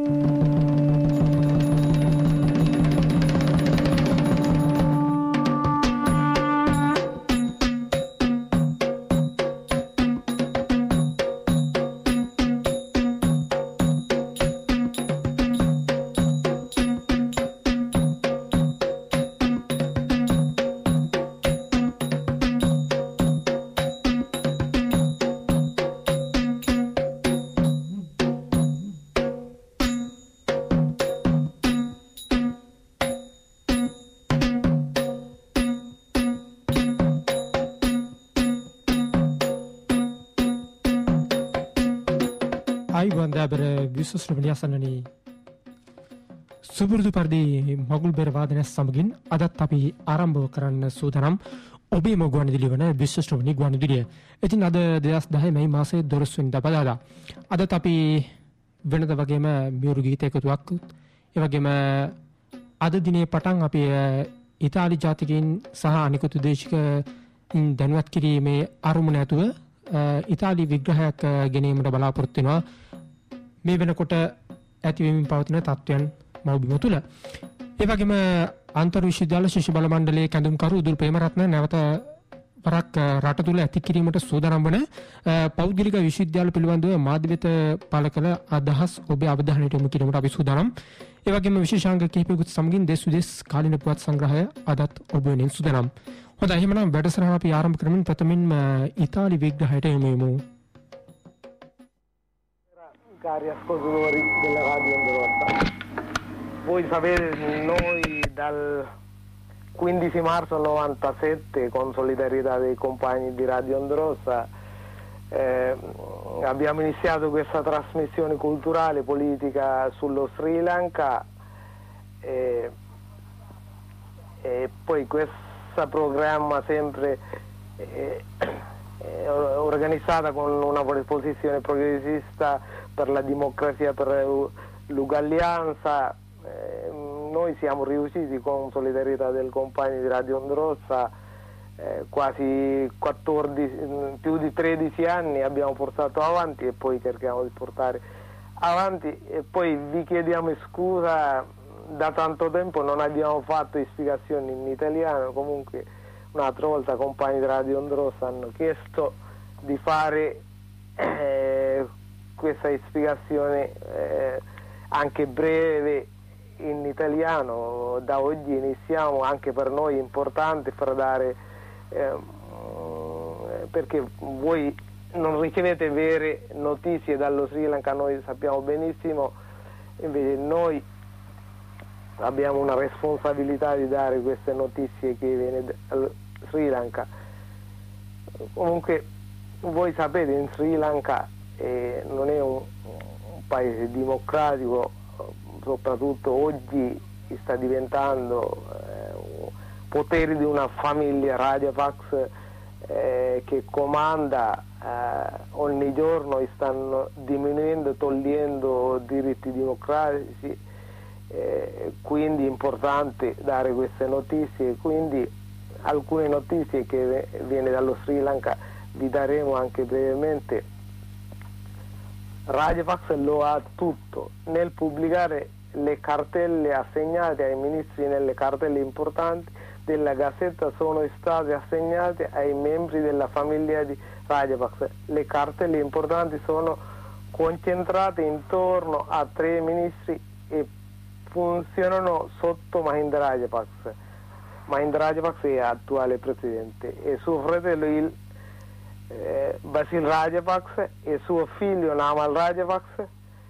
ber විශ්වශ්‍රවණිය අසන්නනි සුබුරුදු පරිදි මගුල් බෙර වාදනය සමගින් අදත් අපි ආරම්භ කරන්න සූදානම් ඔබේ ගුවන්විදුලිය වන විශ්වශ්‍රවණී ගුවන්විදුලිය. ඉතින් අද 2010 මැයි මාසයේ 12 වෙනිදා බදාදා අදත් අපි වෙනද වගේම මියුරු ගීත එකතුවක් ඒ වගේම අද දිනේ පටන් අපි ඉතාලි ජාතිකයින් සහ අනිකුත් දේශිකයින් දැනුවත් කිරීමේ අරමුණ ඇතුව ඉතාලි විග්‍රහයක් ගැනීමට බලාපොරොත්තු වෙනවා. මේ වෙනකොට ඇතිවෙමින් පවතින තත්ත්වයන් මව්බිම තුළ. ඒ වගේම අන්තර් විශ්වවිද්‍යාල ශිෂ්‍ය බල මණ්ඩලයේ කැඳවුම්කරු උදුල් ප්‍රේමරත්න නැවත වරක් රට තුළ ඇති කිරීමට සූදානම් වන පෞද්ගලික විශ්වවිද්‍යාල පිළිබඳව මාධ්‍ය වෙත පළ කළ අදහස් ඔබේ අවධානයට යොමු කිරීමට අපි සූදානම්. ඒ වගේම විශේෂාංග කිහිපයකුත් සමගින් දේශ විදේශ කාලීන පුවත් සංග්‍රහය අදත් ඔබ වෙනින් සූදානම්. හොඳයි, එහෙනම් වැඩසටහන අපි ආරම්භ කරමින් ප්‍රථමයෙන්ම ඉතාලි විග්‍රහයට යමු යමු. Cari ascoltatori della Radio Onda Rossa, voi sapete noi dal 15 marzo 97 con solidarietà dei compagni di Radio Onda Rossa abbiamo iniziato questa trasmissione culturale politica sullo Sri Lanka e poi questo programma sempre organizzata con una posizione progressista per la democrazia, per l'uguaglianza. Noi siamo riusciti con solidarietà del compagno di Radio Onda Rossa, quasi 14, più di 13 anni abbiamo portato avanti e poi cerchiamo di portare avanti e poi vi chiediamo scusa, da tanto tempo non abbiamo fatto spiegazioni in italiano, comunque un'altra volta compagni di Radio Onda Rossa hanno chiesto di fare questa spiegazione anche breve in italiano. Da oggi iniziamo, anche per noi è importante per dare perché voi non ricevete vere notizie dallo Sri Lanka, noi sappiamo benissimo, invece noi abbiamo una responsabilità di dare queste notizie che viene dal Sri Lanka. Comunque voi sapete, in Sri Lanka non è un paese democratico, soprattutto oggi sta diventando potere di una famiglia Rajapaksa che comanda ogni giorno, stanno diminuendo, togliendo diritti democratici, quindi è importante dare queste notizie, quindi alcune notizie che viene dallo Sri Lanka vi daremo anche brevemente. Rajapaksa lo ha tutto nel pubblicare le cartelle assegnate ai ministri nelle cartelle importanti della Gazzetta sono state assegnate ai membri della famiglia di Rajapaksa. Le cartelle importanti sono concentrate intorno a 3 ministri e funzionano sotto Mahinda Rajapaksa. Mahinda Rajapaksa è attuale presidente e suo fratello il Basil Rajapaksa e suo figlio Namal Rajapaksa.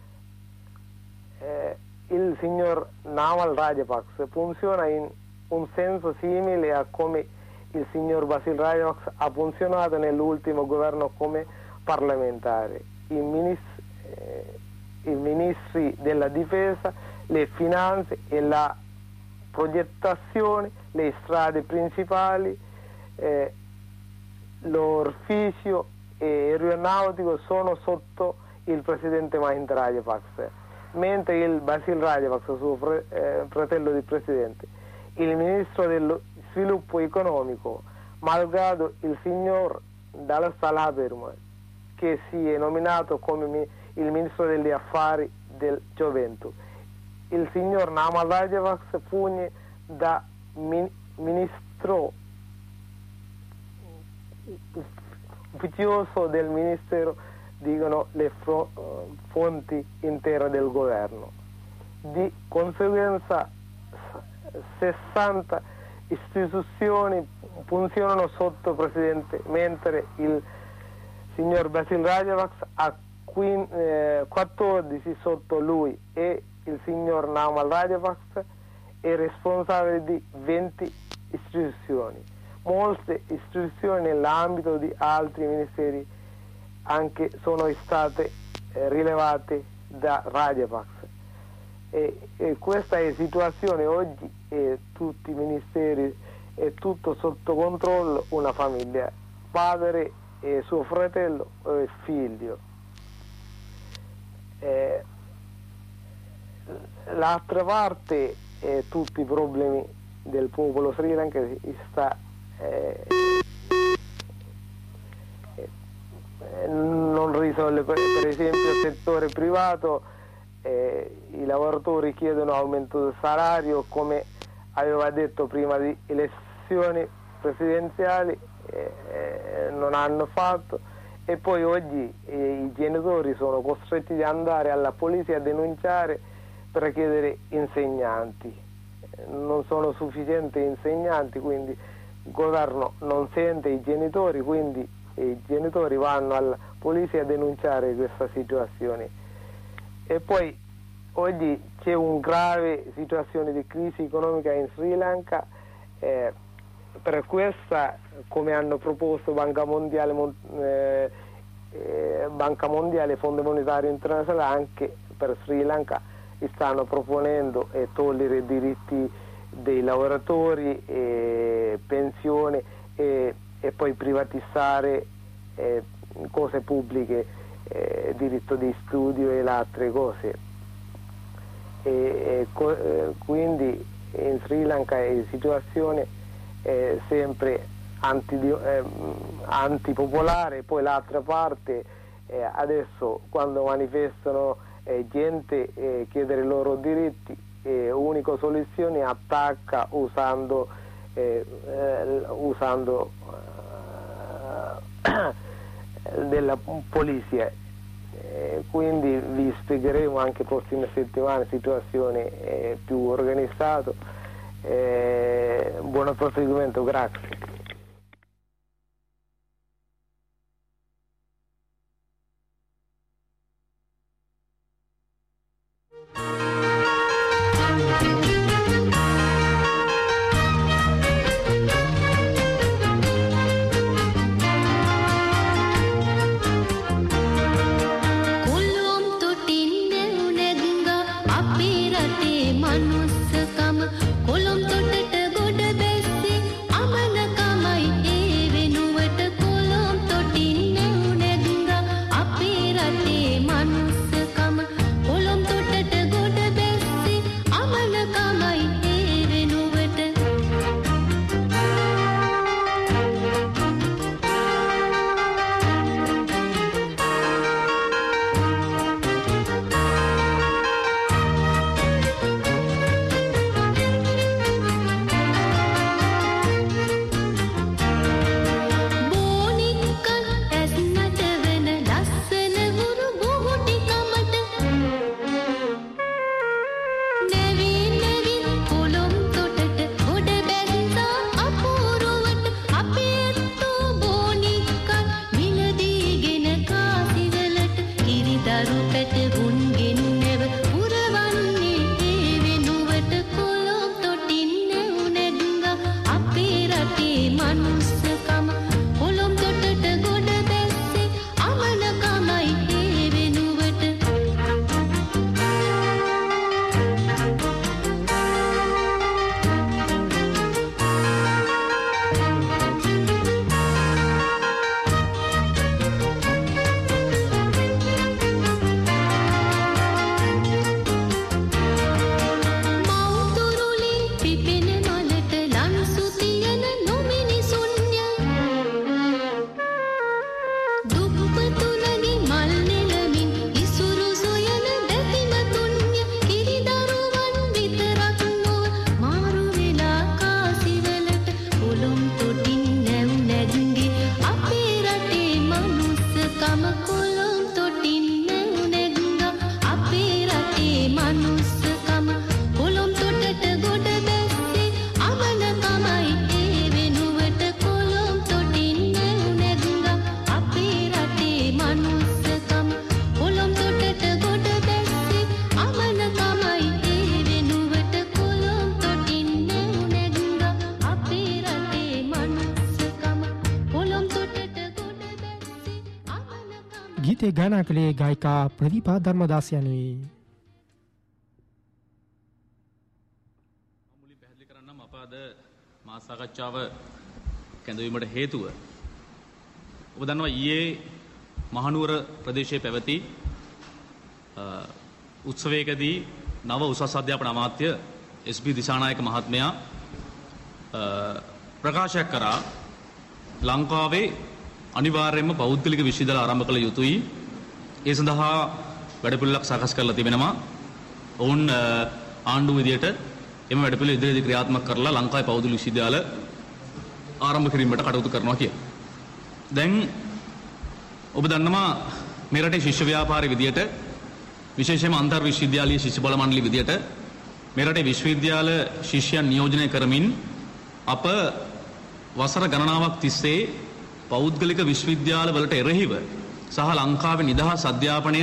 Il signor Namal Rajapaksa funziona in un senso simile a come il signor Basil Rajapaksa ha funzionato nell'ultimo governo come parlamentare. I ministri della difesa, le finanze e la progettazione, le strade principali, l'orfisio e aeronautico sono sotto il presidente Mahinda Rajapaksa, mentre il Basil Rajapaksa, suo fratello di presidente, il ministro dello sviluppo economico, malgrado il signor Dal Salaberma, che si è nominato come il ministro degli affari del gioventù. Il signor Namal Rajapaksa funge da ministro ufficioso del ministero, dicono le fonti intere del governo. Di conseguenza 60 istituzioni funzionano sotto presidente, mentre il signor Basil Rajapaksa ha 14 sotto lui e il signor Namal Rajapaksa è responsabile di 20 istituzioni. Molte istituzioni nell'ambito di altri ministeri anche sono state rilevate da Rajapaksa. E questa è la situazione oggi, tutti i ministeri è tutto sotto controllo, una famiglia, padre e suo fratello e figlio. L'altra parte tutti i problemi del popolo Sri Lanka sta non risolve. Per esempio il settore privato, i lavoratori chiedono aumento del salario, come aveva detto prima di elezioni presidenziali, non hanno fatto, e poi oggi i genitori sono costretti ad andare alla polizia a denunciare per chiedere insegnanti. Non sono sufficienti insegnanti, quindi il governo non sente i genitori, quindi i genitori vanno alla polizia a denunciare questa situazione. E poi oggi c'è una grave situazione di crisi economica in Sri Lanka, per questa, come hanno proposto Banca Mondiale e Fondo Monetario Internazionale, anche per Sri Lanka stanno proponendo togliere i diritti dei lavoratori, pensione e poi privatizzare cose pubbliche, diritto di studio e le altre cose. Quindi in Sri Lanka la situazione è sempre antipopolare. Poi l'altra parte, adesso quando manifestano gente chiedere i loro diritti, unica soluzione attacca usando della polizia. Quindi vi spiegheremo anche prossime settimane situazione più organizzata. Buon proseguimento, grazie. Manussakam kolom totata goda besse amana ගීතේ ගායනා කළේ ගායිකා ප්‍රදීපා ධර්මදාස යනුයි. මුලින් පැහැදිලි කරන්නම් අප අද මා සාකච්ඡාව කැඳවීමට හේතුව ඔබ දන්නවා ඊයේ මහනුවර ප්‍රදේශයේ පැවති උත්සවයකදී නව උසස් අධ්‍යාපන අමාත්‍ය එස්.බී. දිසානායක මහත්මයා ප්‍රකාශයක් කරා ලංකාවේ අනිවාර්යයෙන්ම පෞද්ගලික විශ්වවිද්‍යාල ආරම්භ කළ යුතුයි. ඒ සඳහා වැඩපිළිවෙලක් සකස් කරලා තිබෙනවා. ඔවුන් ආණ්ඩුව විදියට එම වැඩපිළිවෙල ඉදිරියේදී ක්‍රියාත්මක කරලා ලංකාවේ පෞද්ගලික විශ්වවිද්‍යාල ආරම්භ කිරීමට කටයුතු කරනවා කියලා. දැන් ඔබ දන්නවා මේ රටේ ශිෂ්‍ය ව්‍යාපාරයේ විදියට විශේෂයෙන්ම අන්තර් විශ්වවිද්‍යාලීය ශිෂ්‍ය බල මණ්ඩලය විදියට මේ රටේ විශ්වවිද්‍යාල ශිෂ්‍යයන් නියෝජනය කරමින් අප වසර ගණනාවක් තිස්සේ පෞද්ගලික විශ්වවිද්‍යාල වලට එරෙහිව සහ ලංකාවේ නිදහස් අධ්‍යාපනය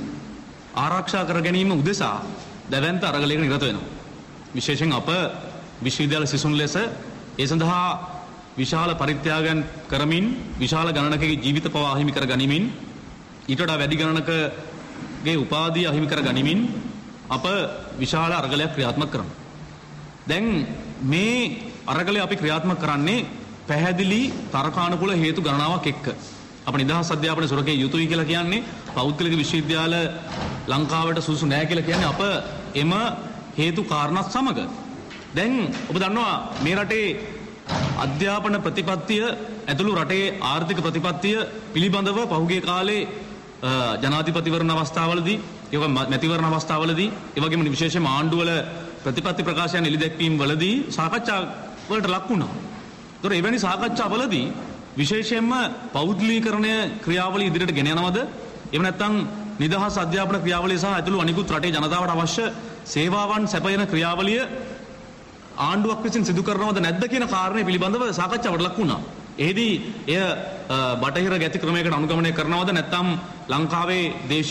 ආරක්ෂා කර ගැනීම උදෙසා දැවැන්ත අරගලයක නිරත වෙනවා. විශේෂයෙන් අප විශ්වවිද්‍යාල සිසුන් ලෙස ඒ සඳහා විශාල පරිත්‍යාගයන් කරමින් විශාල ගණනකගේ ජීවිත පවා අහිමි කර ගනිමින් ඊට වඩා වැඩි ගණනකගේ උපාධිය අහිමි කර ගනිමින් අප විශාල අරගලයක් ක්‍රියාත්මක කරනවා. දැන් මේ අරගලය අපි ක්‍රියාත්මක කරන්නේ පැහැදිලි තර්කානුකූල හේතු ගණනාවක් එක්ක. අප නිදහස් අධ්‍යාපනය සුරකිය යුතුයි කියලා කියන්නේ පෞද්ගලික විශ්වවිද්‍යාල ලංකාවට සුදුසු නැහැ කියලා කියන්නේ අප එම හේතු කාරණාත් සමග. දැන් ඔබ දන්නවා මේ රටේ අධ්‍යාපන ප්‍රතිපත්තිය ඇතුළු රටේ ආර්ථික ප්‍රතිපත්තිය පිළිබඳව පහුගිය කාලේ ජනාධිපතිවරණ අවස්ථාවලදී ඒ වගේම මැතිවරණ අවස්ථාවලදී ඒ වගේම විශේෂයෙන්ම ආණ්ඩුවල ප්‍රතිපත්ති ප්‍රකාශයන් එළිදැක්වීම් වලදී සාකච්ඡා වලට ලක් වුණා. ඒතර එවැනි සාකච්ඡාවලදී විශේෂයෙන්ම පෞද්ගලීකරණය ක්‍රියාවලිය ඉදිරියට ගෙන යනවද? එහෙම නැත්නම් නිදහස් අධ්‍යාපන ක්‍රියාවලිය සහ ඇතුළු අනිකුත් රටේ ජනතාවට අවශ්‍ය සේවාවන් සැපයන ක්‍රියාවලිය ආණ්ඩුවක් විසින් සිදු කරනවද නැද්ද කියන කාරණේ පිළිබඳව සාකච්ඡාවට ලක් වුණා. එෙහිදී එය බටහිර ගැති ක්‍රමයකට අනුගමනය කරනවද නැත්නම් ලංකාවේ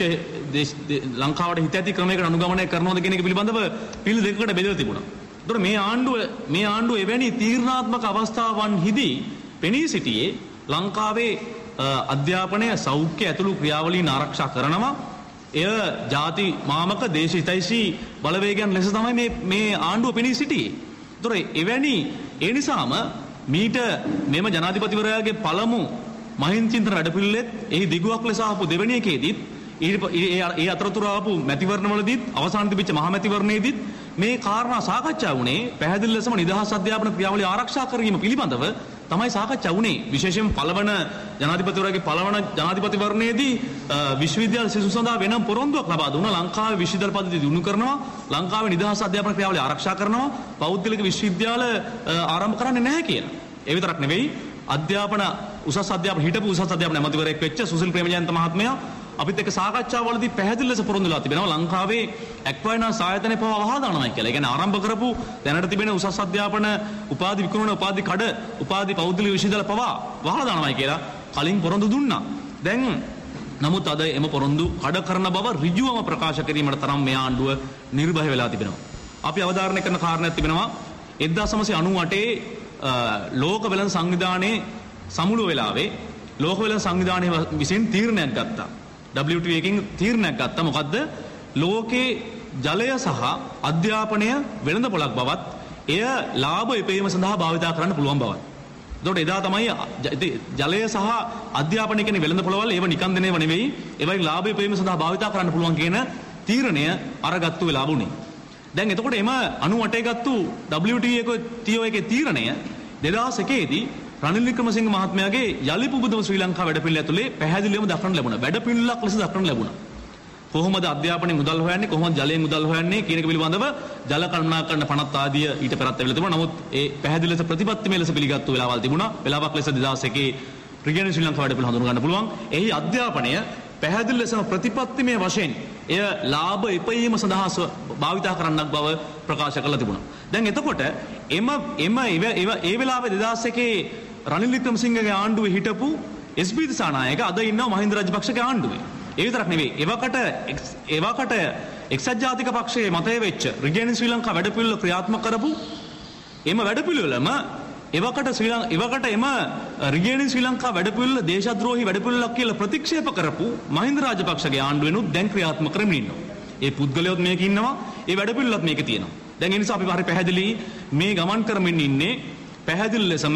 ලංකාවට හිත ඇති ක්‍රමයකට අනුගමනය කරනවද කියන එක පිළිබඳව පිළි දෙකකට බෙදලා තිබුණා. ඒතර මේ ආණ්ඩුව එවැනි තීරණාත්මක අවස්ථාවන්හිදී පෙනී සිටියේ ලංකාවේ අධ්‍යාපනය සෞඛ්‍ය ඇතුළු ක්‍රියාවලීන් ආරක්ෂා කරනවා. එය ಜಾති මාමක දේශිතයිසී බලවේගයන් ලෙස තමයි මේ ආණ්ඩුව පෙනී සිටියේ. ඒතර එවැනි ඒ නිසාම මීට මෙම ජනාධිපතිවරයාගේ පළමු මහින්චින්තන වැඩපිළිවෙලෙත් එහි දිගුවක් ලෙස ආපු දෙවෙනි එකේදීත් ඒ අතරතුර ආපු මැතිවරණවලදීත් අවසාන තිබිච්ච මහා මැතිවරණයේදීත් මේ කාරණා සාකච්ඡා වුණේ පැහැදිලි ලෙසම නිදහස් අධ්‍යාපන ක්‍රියාවලිය ආරක්ෂා කිරීම පිළිබඳව තමයි සාකච්ඡා වුණේ. විශේෂයෙන් පළවන ජනාධිපතිවරයාගේ පළවන ජනාධිපතිවරණයේදී විශ්වවිද්‍යාල සිසු සඳහා වෙනම පොරොන්දුවක් ලබා දුන්නා. ලංකාවේ විශ්වවිද්‍යාල පද්ධතිය දියුණු කරනවා, ලංකාවේ නිදහස් අධ්‍යාපන ක්‍රියාවලිය ආරක්ෂා කරනවා, පෞද්ගලික විශ්වවිද්‍යාල ආරම්භ කරන්නේ නැහැ කියලා. ඒ විතරක් නෙවෙයි අධ්‍යාපන උසස් අධ්‍යාපන හිටපු උසස් අධ්‍යාපන ඇමතිවරයෙක් වෙච්ච සුසිල් ප්‍රේමජයන්ත මහත්මයා අපිත් එක්ක සාකච්ඡාවලදී පැහැදිලි ලෙස පොරොන්දු වෙලා තිබෙනවා ලංකාවේ එක්වයිනස් ආයතනය පවා වහලා දානවා කියලා. ඒ කියන්නේ ආරම්භ කරපු දැනට තිබෙන උසස් අධ්‍යාපන උපාධි විකුණන උපාධි කඩ උපාධි පෞද්ගලික විශ්වවිද්‍යාල පවා වහලා දානවා කියලා කලින් පොරොන්දු දුන්නා. දැන් නමුත් අද එම පොරොන්දු කඩ කරන බව ඍජුවම ප්‍රකාශ කිරීමට තරම් මේ ආණ්ඩුව නිර්භය වෙලා තිබෙනවා. අපි අවධාරණය කරන කාරණයක් තිබෙනවා 1998 ලෝක වෙළඳ සංවිධානයේ සමුළු වෙලාවේ ලෝක වෙළඳ සංවිධානය විසින් තීරණයක් ගත්තා. WTO එකකින් තීරණයක් ගත්තා. මොකද්ද? ලෝකේ ජලය සහ අධ්‍යාපනය වෙළඳ පොළක් බවත් එය ලාභ ඉපැයීම සඳහා භාවිතා කරන්න පුළුවන් බවත්. ඒකට එදා තමයි ජලය සහ අධ්‍යාපනය කියන වෙළඳ පොළවල් ඒව නිකන් දෙනේව නෙවෙයි. ඒවයි ලාභ ඉපැයීම සඳහා භාවිතා කරන්න පුළුවන් කියන තීරණය අරගත්තු වෙලා වුණේ. දැන් එතකොට එම 98 ගත්තු WTO එකේ තීරණය 2001 දී රනිල් වික්‍රමසිංහ මහත්මයාගේ යලි පුබුදම ශ්‍රී ලංකා වැඩපිළිවෙල ඇතුලේ පැහැදිලිවම දක්වන්න ලැබුණා. වැඩපිළිවෙලක් ලෙස දක්වන්න ලැබුණා. කොහොමද අධ්‍යාපනයේ මුදල් හොයන්නේ, කොහොමද ජලයේ මුදල් හොයන්නේ කියන එක පිළිබඳව ජල කළමනාකරණ පනත් ආදිය ඊට පෙරත් ඇවිල්ලා තිබුණා. නමුත් ඒ පැහැදිලි ලෙස ප්‍රතිපත්තිමය ලෙස පිළිගත්තු වෙලාවල් තිබුණා. වෙලාවක් ලෙස 2001 රිජනල් ශ්‍රී ලංකා වැඩපිළිවෙල හඳුන ගන්න පුළුවන්. එහි අධ්‍යාපනය පැහැදිලි ලෙසම ප්‍රතිපත්තිමය වශයෙන් එය ලාභ ඉපැයීම සඳහා භාවිතා කරන්නක් බව ප්‍රකාශ කරලා තිබුණා. දැන් එතකොට ඒ වෙලාවේ 2001 රනිල් වික්‍රමසිංහගේ ආණ්ඩුවේ හිටපු එස්.බී. දිසානායක අද ඉන්නවා මහින්ද රාජපක්ෂගේ ආණ්ඩුවේ. ඒ විතරක් නෙවෙයි එවකට එක්සත් ජාතික පක්ෂයේ මතය වෙච්ච රිජනල් ශ්‍රී ලංකා වැඩපිළිවෙල ක්‍රියාත්මක කරපු එම වැඩපිළිවෙලම එවකට එම රිගේනින් ශ්‍රී ලංකා වැඩපිළිවෙල දේශද්‍රෝහී වැඩපිළිවෙලක් කියලා ප්‍රතික්ෂේප කරපු මහින්ද රාජපක්ෂගේ ආණ්ඩුවෙනුත් දැන් ක්‍රියාත්මක කරමින් ඉන්නවා. ඒ පුද්ගලයොත් මේක ඉන්නවා, ඒ වැඩපිළිවෙලත් මේක තියෙනවා. දැන් ඒ නිසා අපි හරි පැහැදිලි මේ ගමන් කරමින් ඉන්නේ පැහැදිලි ලෙසම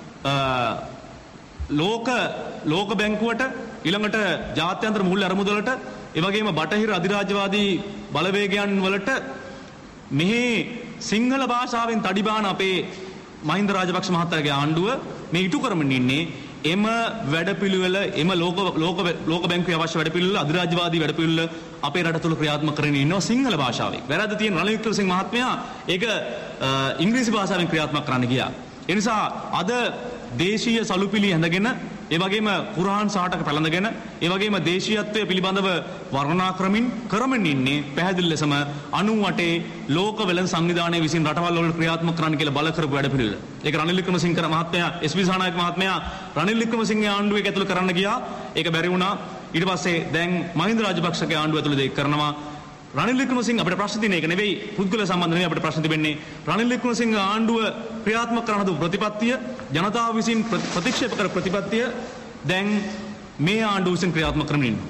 ලෝක බැංකුවට ඊළඟට ජාත්‍යන්තර මූල්‍ය අරමුදලට ඒ වගේම බටහිර අධිරාජ්‍යවාදී බලවේගයන් වලට මෙහි සිංහල භාෂාවෙන් තඩිබාන අපේ මහින්ද රාජපක්ෂ මහතාගේ ආණ්ඩුව මේ ඉටු කරමින් ඉන්නේ එම වැඩපිළිවෙල එම ලෝක බැංකුවේ අවශ්‍ය වැඩපිළිවෙල අධිරාජ්‍යවාදී වැඩපිළිවෙල අපේ රට තුළ ක්‍රියාත්මක කරගෙන ඉන්නවා සිංහල භාෂාවෙන්. වැරද්ද තියෙන රනිල් වික්‍රමසිංහ මහත්මයා ඒක ඉංග්‍රීසි භාෂාවෙන් ක්‍රියාත්මක කරන්න ගියා. ඒ නිසා අද දේශීය සලුපිලි ඇඳගෙන ඒ වගේම කුරාන් සාටක පැලඳගෙන ඒ වගේම දේශීයත්වය පිළිබඳව වර්ණනා කරමින් ඉන්නේ පැහැදිලි ලෙසම 98 ලෝක වෙළඳ සංවිධානයේ විසින් රටවල් වල ක්‍රියාත්මක කරන්න කියලා බල කරපු වැඩ පිළිවෙල. ඒක රනිල් වික්‍රමසිංහ මහත්මයා එස්.පී. සානායක මහත්මයා රනිල් වික්‍රමසිංහගේ ආණ්ඩුවේ ඇතුළත කරන්න ගියා. ඒක බැරි වුණා. ඊට පස්සේ දැන් මහින්ද රාජපක්ෂගේ ආණ්ඩුව ඇතුළත ඒක කරනවා. රනිල් වික්‍රමසිංහ අපිට ප්‍රශ්න තියෙන එක නෙවෙයි පුද්ගල සම්බන්ධ නෙවෙයි අපිට ප්‍රශ්න තිබෙන්නේ රනිල් වික්‍රමසිංහ ආණ්ඩුව ක්‍රියාත්මක කරන හදපු ප්‍රතිපත්තිය ජනතාව විසින් ප්‍රතික්ෂේප කර ප්‍රතිපත්තිය දැන් මේ ආණ්ඩුව විසින් ක්‍රියාත්මක කරමින් ඉන්නවා.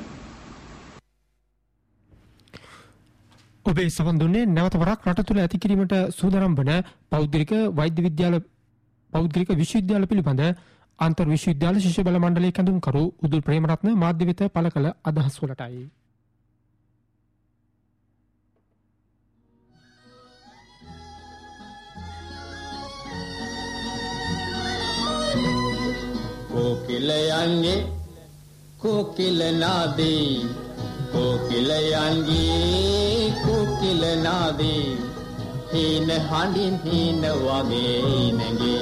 ඔබේ සවන් දුන්නේ නැවත වරක් රට තුළ ඇති කිරීමට සූදානම් වන පෞද්ගලික විශ්වවිද්‍යාල පිළිබඳ අන්තර් විශ්වවිද්‍යාල ශිෂ්‍ය බල මණ්ඩලයේ කැඳවුම්කරු උදුල් ප්‍රේමරත්න මාධ්‍ය වෙත පළ කළ අදහස් වලටයි. कोकिलयांगे कोकिल नादी कोकिलयांगे कोकिल नादी हीन हांडिन हीन वागे नंगे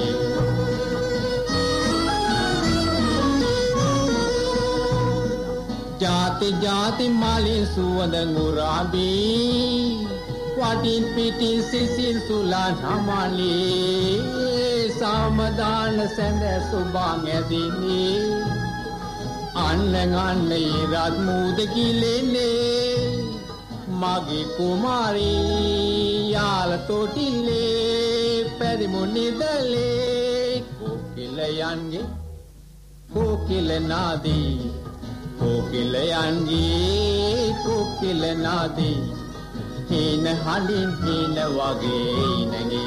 जाति जाति माली सुवंद गुराबी वाटिन पीटिन सिसिल सुलान हमाली सामदान सेंद सुबांगे दीनी अन्नगाने रात मूद की लेने मागी कुमारी याल तोटिले पेरिमुनि दले कोकिलयांगे कोकिल नादी कोकिलयांगे कोकिल नादी हीन हांडिन हीन वागे नगे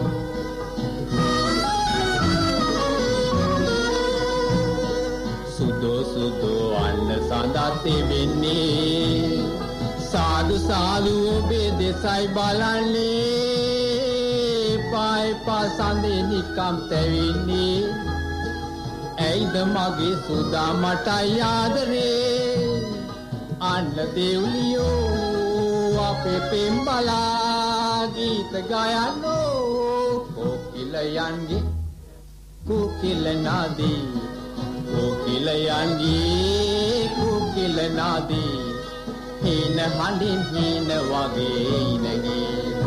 සුදු අන්න සඳත් වෙන්නේ සාදු සාදු ඔබේ දෙසයි බලන්නේ පායි පාසඳේ නිකම් තැවෙන්නේ ඇයිද මගේ සුදා මට ආදරේ අන්න දෙව්ලියෝ අපේ පෙම්බලා ගීත ගයනෝ කොකිලයන්ගේ කොකිල නාදී कोकिलयांगे कोकिल नादी हीन हांडिन हीन वागे नगे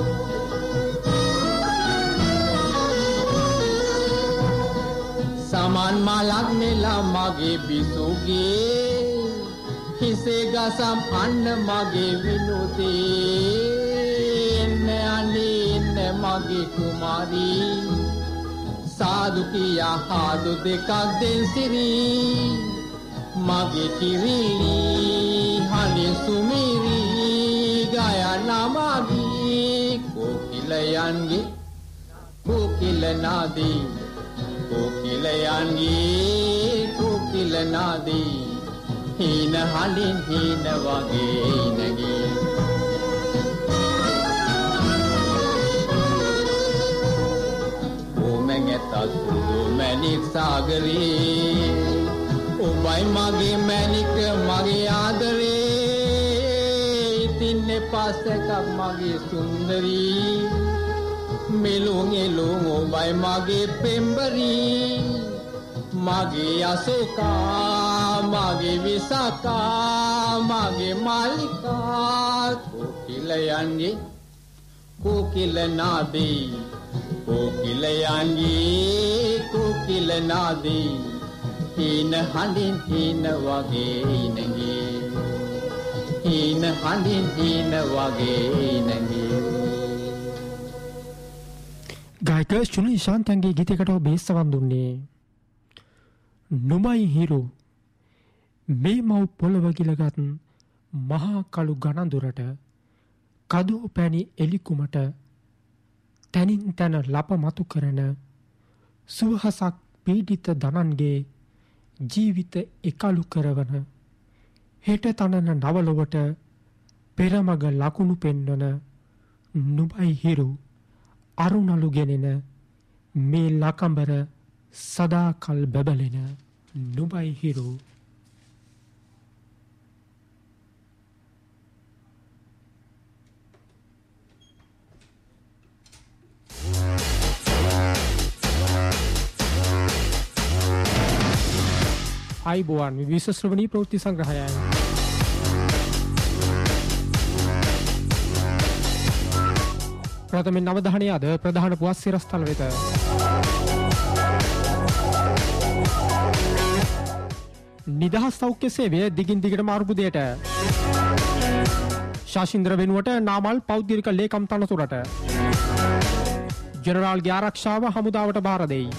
सामान मालक नेला मागे बिसुगे हिसे गसम अन्न मागे विनोदे ने आने ने मागे कुमारी साधु किया हादु देखा दिन सिरी मागे किरीली हाने सुमीरी गाया नामागी कोकिलयांगे कोकिल नादी कोकिलयांगे कोकिल नादी हीन हांडिन हीन वागे नगे सुदो मैनिक सागरी उबाई मागे मैनिक मागे आदरे तिन्ने पास का मागे सुंदरी मिलूंगे लोग उबाई मागे पेम्बरी मागे अशोका मागे विशाखा मागे मालिका कोकिलयांगे कोकिल नादी कोकिलयांगे कोकिल नादी हीन हांडिन हीन वागे नगे हीन हांडिन हीन वागे नगे ගායක ශුනි ශාන්තන්ගේ ගීතයකට බේසවන් දුන්නේ නුඹයි හිරු මේ මව් පොළව ගිලගත් මහා කළු ගණඳුරට කදෝ පැණි එලිකුමට තැනින් තැන ලප මතු කරන සුවහසක් පීඩිත දනන්ගේ ජීවිත එකලු කරවන හෙට තනන නවලොවට පෙරමග ලකුණු පෙන්වන නුඹයි හිරු අරුණලු ගෙනෙන මේ ලකඹර සදාකල් බැබලෙන නුඹයි හිරු අයිබෝවන් විශේෂ ශ්‍රවණී ප්‍රවෘත්ති සංග්‍රහයයි ප්‍රථමයෙන් නවධානය අද ප්‍රධාන පුවත් සිරස්තල වෙත නිදහස් සෞඛ්‍ය සේවය දිගින් දිගටම අර්බුදයට ශාෂින්ද්‍ර වෙනුවට නාමල් පෞද්ගලික ලේකම් තනතුරට ජෙනරාල්ගේ ආරක්ෂාව හමුදාවට බාර දෙයි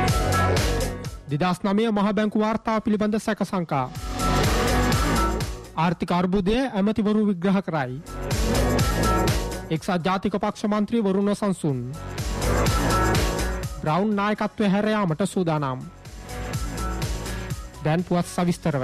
2009 මහ බැංකු වාර්තාව පිළිබඳ සැක සංකා ආර්ථික අර්බුදය ඇමතිවරු විග්‍රහ කරයි එක්සත් ජාතික පක්ෂ මන්ත්‍රී වරුණ සංසුන් බ්‍රවුන් නායකත්වය හැර යාමට සූදානම් දැන් පුවත් සවිස්තරව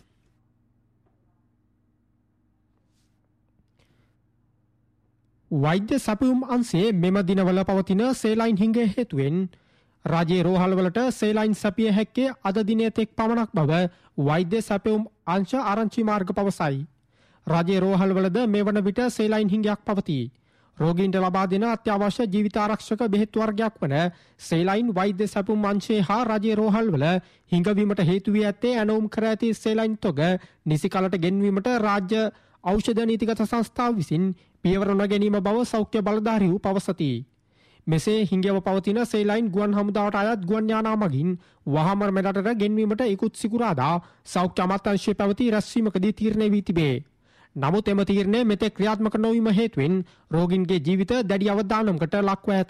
වෛද්‍ය සැපයුම් අංශයේ මෙම දිනවල පවතින සේලයින් හිඟය හේතුවෙන් රජයේ රෝහල්වලට සේලයින් සැපිය හැක්කේ අද දිනයේ තෙක් පමණක් බව වෛද්‍ය සැපයුම් අංශ ආරංචි මාර්ග පවසයි. රජයේ රෝහල්වලද මේ වන විට සේලයින් හිඟයක් පවතී. රෝගීන්ට ලබා දෙන අත්‍යවශ්‍ය ජීවිත ආරක්ෂක බෙහෙත් වර්ගයක් වන සේලයින් වෛද්‍ය සැපයුම් අංශයේ හා රජයේ රෝහල්වල හිඟවීමට හේතු වී ඇත්තේ ඇනවුම් කර ඇති සේලයින් තොග නිසි කලට ගෙන්වීමට රාජ්‍ය ඖෂධ නීතිගත සංස්ථාව විසින් පියවර නොගැනීම බව සෞඛ්‍ය බලධාරීහු පවසති. මෙසේ හිඟව පවතින සේලයින් ගුවන් හමුදාවට අයත් ගුවන් යානා මගින් වහාම මෙරටට ගෙන්වීමට ඉකුත් සිකුරාදා සෞඛ්‍ය අමාත්‍යාංශයේ පැවති රැස්වීමකදී තීරණය වී තිබේ. නමුත් එම තීරණය මෙතෙක් ක්‍රියාත්මක නොවීම හේතුවෙන් රෝගීන්ගේ ජීවිත දැඩි අවදානමකට ලක්ව ඇත.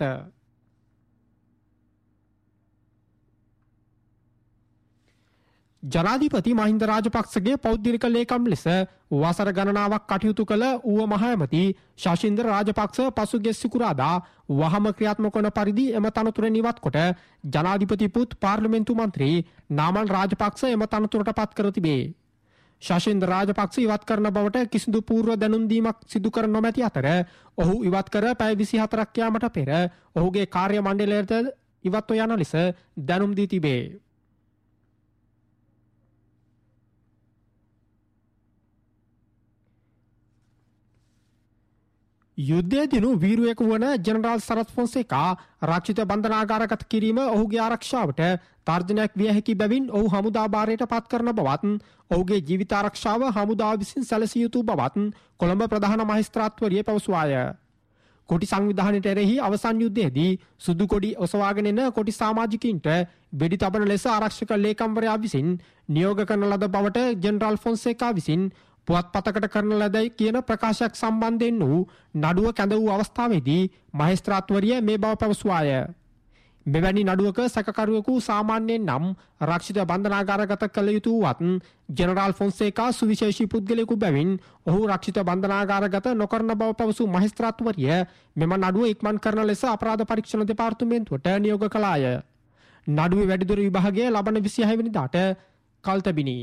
ජනාධිපති මහින්ද රාජපක්ෂගේ පෞද්ගලික ලේකම් ලෙස වසර ගණනාවක් කටයුතු කළ ඌව මහ ඇමති ශෂින්ද්‍ර රාජපක්ෂ පසුගිය සිකුරාදා වහම ක්‍රියාත්මක වන පරිදි එම තනතුරෙන් ඉවත් කොට ජනාධිපති පුත් පාර්ලිමේන්තු මන්ත්‍රී නාමල් රාජපක්ෂ එම තනතුරට පත් කර තිබේ. ශෂින්ද්‍ර රාජපක්ෂ ඉවත් කරන බවට කිසිදු පූර්ව දැනුම් දීමක් සිදු කර නොමැති අතර ඔහු ඉවත් කර පැය 24ක් යාමට පෙර ඔහුගේ කාර්ය මණ්ඩලයට ඉවත්ව යන ලෙස දැනුම් දී තිබේ. යුද්ධය දිනු වීරුවෙකු වන ජෙනරාල් සරත් ෆොන්සේකා රක්ෂිත බන්ධනාගාරගත කිරීම ඔහුගේ ආරක්ෂාවට තර්ජනයක් විය හැකි බැවින් ඔහු හමුදා භාරයට පත් කරන බවත් ඔහුගේ ජීවිත ආරක්ෂාව හමුදාව විසින් සැලසිය යුතු බවත් කොළඹ ප්‍රධාන මහේස්ත්‍රාත්වරිය පැවසුවාය. කොටි සංවිධානයට එරෙහි අවසන් යුද්ධයේදී සුදු කොඩි ඔසවාගෙන එන කොටි සමාජිකයින්ට වෙඩි තබන ලෙස ආරක්ෂක ලේකම්වරයා විසින් නියෝග කරන ලද බවට ජෙනරාල් ෆොන්සේකා විසින් පුවත්පතකට කරන ලදයි කියන ප්‍රකාශයක් සම්බන්ධයෙන් වූ නඩුව කැඳ වූ අවස්ථාවේදී මහේස්ත්‍රාත්වරිය මේ බව පැවසුවාය. මෙවැනි නඩුවක සැකකරුවෙකු සාමාන්‍යයෙන් නම් රක්ෂිත බන්ධනාගාරගත කළ යුතු වත් ජෙනරාල් ෆොන්සේකා සුවිශේෂී පුද්ගලයෙකු බැවින් ඔහු රක්ෂිත බන්ධනාගාරගත නොකරන බව පැවසූ මහේස්ත්‍රාත්වරිය මෙම නඩුව ඉක්මන් කරන ලෙස අපරාධ පරීක්ෂණ දෙපාර්තමේන්තුවට නියෝග කළාය. නඩුවේ වැඩිදුර විභාගය ලබන 26 වෙනිදාට කල් තැබිණි.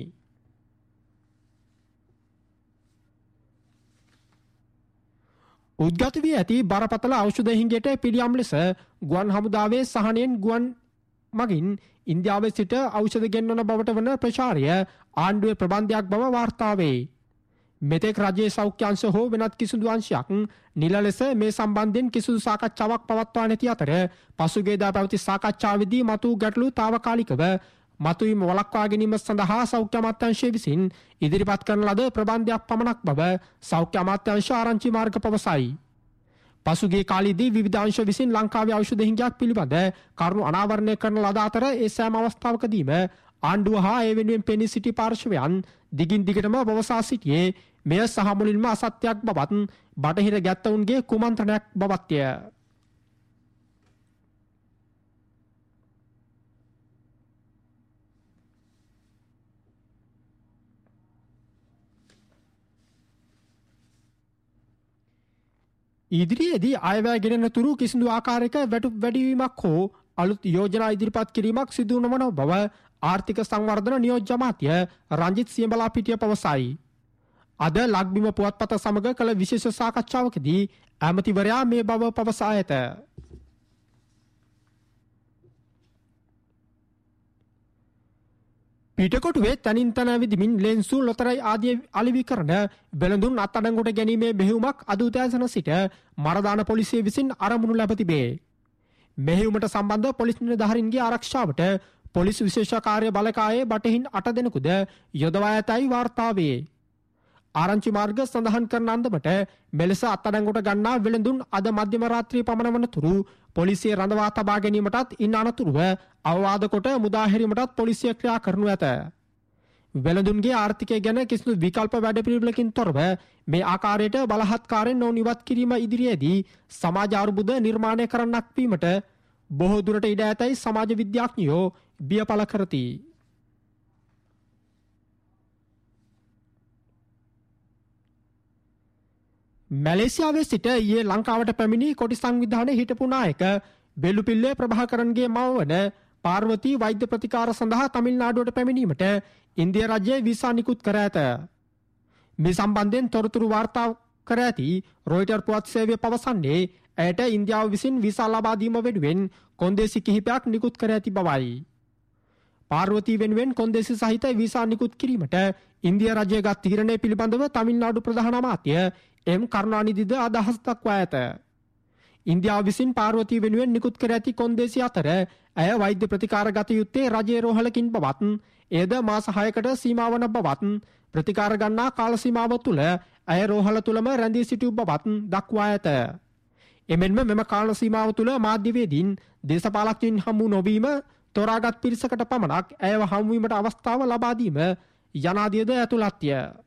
උද්ගත වී ඇති බරපතල ඖෂධ හිඟයට පිළියම් ලෙස ගුවන් හමුදාවේ සහනයෙන් ගුවන් මගින් ඉන්දියාවේ සිට ඖෂධ ගෙන්වන බවට වන ප්‍රචාරය ආණ්ඩුවේ ප්‍රබන්ධයක් බව වාර්තා වේ. මෙතෙක් රජයේ සෞඛ්‍ය අංශ හෝ වෙනත් කිසිදු අංශයක් නිල ලෙස මේ සම්බන්ධයෙන් කිසිදු සාකච්ඡාවක් පවත්වා නැති අතර පසුගියදා පැවති සාකච්ඡාවේදී මතු ගැටලු తాවකාලිකව මතුවීම වළක්වා ගැනීම සඳහා සෞඛ්‍ය අමාත්‍යාංශය විසින් ඉදිරිපත් කරන ලද ප්‍රබන්ධයක් පමණක් බව සෞඛ්‍ය අමාත්‍යාංශ ආරංචි මාර්ග පවසයි. පසුගිය කාලයේදී විවිධ අංශ විසින් ලංකාවේ ඖෂධ හිඟයක් පිළිබඳ කරුණු අනාවරණය කරන ලද අතර ඒ සෑම අවස්ථාවකදීම ආණ්ඩුව හා ඒ වෙනුවෙන් පෙනී සිටි පාර්ශවයන් දිගින් දිගටම පවසා සිටියේ මෙය සහ මුලින්ම අසත්‍යයක් බවත් බටහිර ගැත්තවුන්ගේ කුමන්ත්‍රණයක් බවත්ය. ඉදිරියේදී අයවැය ගෙනෙන තුරු කිසිදු ආකාරයක වැටුප් වැඩිවීමක් හෝ අලුත් යෝජනා ඉදිරිපත් කිරීමක් සිදු නොවන බව ආර්ථික සංවර්ධන නියෝජ්‍ය අමාත්‍ය රංජිත් සියඹලාපිටිය පවසයි. අද ලක්බිම පුවත්පත සමග කළ විශේෂ සාකච්ඡාවකදී ඇමතිවරයා මේ බව පවසා ඇත. පිටකොටුවේ තනින් තන විදිමින් ලෙන්සු ලොතරයි ආදී අලෙවි කරන වෙළඳුන් අත්අඩංගුවට ගැනීමේ මෙහෙයුමක් අද උදෑසන සිට මරදාන පොලිසිය විසින් ආරම්භ ලැබ තිබේ. මෙහෙයුමට සම්බන්ධ පොලිස් නිලධාරීන්ගේ ආරක්ෂාවට පොලිස් විශේෂ කාර්ය බලකායේ බටහින් 8 දෙනෙකුද යොදවා ඇතැයි වාර්තා වේ. ආරංචි මාර්ග සඳහන් කරන අන්දමට මෙලෙස අත්අඩංගුවට ගන්නා වෙළඳුන් අද මධ්‍යම රාත්‍රියේ පමණ වනතුරු පොලිසිය රඳවා තබා ගැනීමටත් ඉන් අනතුරුව අවවාද කොට මුදා හැරීමටත් පොලිසිය ක්‍රියා කරනු ඇත. වෙළඳුන්ගේ ආර්ථිකය ගැන කිසිදු විකල්ප වැඩපිළිවෙලකින් තොරව මේ ආකාරයට බලහත්කාරයෙන් නොවුන් ඉවත් කිරීම ඉදිරියේදී සමාජ අර්බුද නිර්මාණය කරන්නක් වීමට බොහෝ දුරට ඉඩ ඇතැයි සමාජ විද්‍යාඥයෝ බිය පළ කරති. මැලේසියාවේ සිට ඊයේ ලංකාවට පැමිණි කොටි සංවිධානයේ හිටපු නායක බෙල්ලුපිල්ලේ ප්‍රභාකරන්ගේ මව වන පාර්වතී වෛද්‍ය ප්‍රතිකාර සඳහා තමිල්නාඩුවට පැමිණීමට ඉන්දියා රජය වීසා නිකුත් කර ඇත. මේ සම්බන්ධයෙන් තොරතුරු වාර්තා කර ඇති රොයිටර් පුවත් සේවය පවසන්නේ ඇයට ඉන්දියාව විසින් වීසා ලබා දීම වෙනුවෙන් කොන්දේසි කිහිපයක් නිකුත් කර ඇති බවයි. පාර්වතී වෙනුවෙන් කොන්දේසි සහිත වීසා නිකුත් කිරීමට ඉන්දියා රජය ගත් තීරණය පිළිබඳව තමිල්නාඩු ප්‍රධාන අමාත්‍ය එම් කරුණානිදිද අදහස් දක්වා ඇත. ඉන්දියාව විසින් පාර්වතී වෙනුවෙන් නිකුත් කර ඇති කොන්දේසි අතර ඇය වෛද්‍ය ප්‍රතිකාර ගත යුත්තේ රජයේ රෝහලකින් බවත් එයද මාස 6කට සීමා වන බවත් ප්‍රතිකාර ගන්නා කාල සීමාව තුළ ඇය රෝහල තුළම රැඳී සිටි බවත් දක්වා ඇත. එමෙන්ම මෙම කාල සීමාව තුළ මාධ්‍යවේදීන් දේශපාලකයන් හමු නොවීම තෝරාගත් පිරිසකට පමණක් ඇයව හමුවීමට අවස්ථාව ලබා දීම යනාදියද ඇතුළත්ය.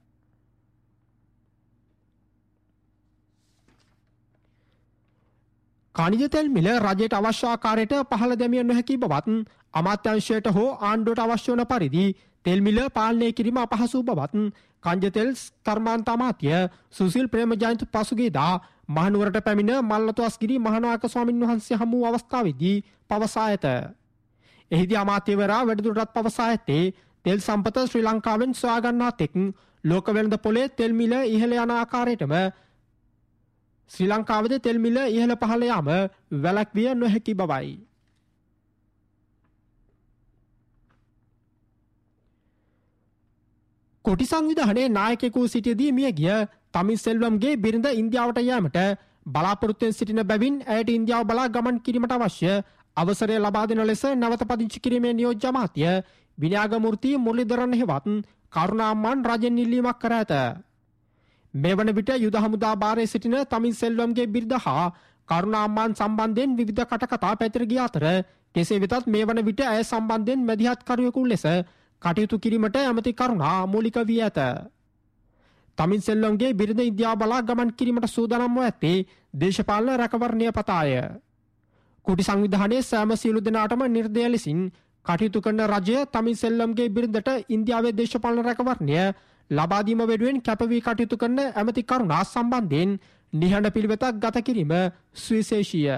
खनिज तेल मिल රජයට අවශ්‍ය ආකාරයට පහළ දැමිය නොහැකි බවත් අමාත්‍යාංශයට හෝ ආණ්ඩුවට අවශ්‍ය වන පරිදි තෙල් මිල පාලනය කිරීම අපහසු බවත් කංජ තෙල් කර්මාන්ත අමාත්‍ය සුසිල් ප්‍රේමජයන්ත පසුගියදා මහනුවරට පැමිණ මල්ලතුස්ගිරි මහානායක ස්වාමින් වහන්සේ හමු අවස්ථාවේදී පවසා ඇත. එහිදී අමාත්‍යවරයා වැඩිදුරටත් පවසා ඇත්තේ තෙල් සම්පත ශ්‍රී ලංකාවෙන් සොයා ගන්නා තෙක් ලෝක වෙළඳ පොලේ තෙල් මිල ඉහළ යන ආකාරයටම ශ්‍රී ලංකාවේද තෙල් මිල ඉහළ පහළ යාම වැළැක්විය නොහැකි බවයි. කොටි සංවිධානයේ නායකයෙකු සිටියදී මිය ගිය තමිසෙල්වම්ගේ බිරිඳ ඉන්දියාවට යාමට බලාපොරොත්තුවෙන් සිටින බැවින් ඇයට ඉන්දියාව බලා ගමන් කිරීමට අවශ්‍ය අවසරය ලබා දෙන ලෙස නැවත පදිංචි කිරීමේ නියෝජ්‍ය අමාත්‍ය විනයාගමූර්ති මුරලීධරන් හෙවත් කරුණාම්මන් රජෙන් ඉල්ලීමක් කර ඇත. මේ වන විට යුද හමුදා භාරයේ සිටින තමිසෙල්වම්ගේ බිරිඳ හා කරුණාම්මන් සම්බන්ධයෙන් විවිධ කටකතා පැතිර ගිය අතර කෙසේ වෙතත් මේ වන විට ඇය සම්බන්ධයෙන් මැදිහත්කරුවෙකු ලෙස කටයුතු කිරීමට ඇමති කරුණා මූලික වී ඇත. තමිසෙල්වම්ගේ බිරිඳ ඉන්දියාව බලා ගමන් කිරීමට සූදානම්ව ඇත්තේ දේශපාලන රැකවරණය පතාය. කුටි සංවිධානයේ සෑම සියලු දෙනාටම නිර්දය ලෙසින් කටයුතු කරන රජය තමිසෙල්වම්ගේ බිරිඳට ඉන්දියාවේ දේශපාලන රැකවරණය ලබා දීම වෙනුවෙන් කැපවී කටයුතු කරන ඇමති කරුණා සම්බන්ධයෙන් නිහඬ පිළිවෙතක් ගත කිරීම සුවිශේෂීය.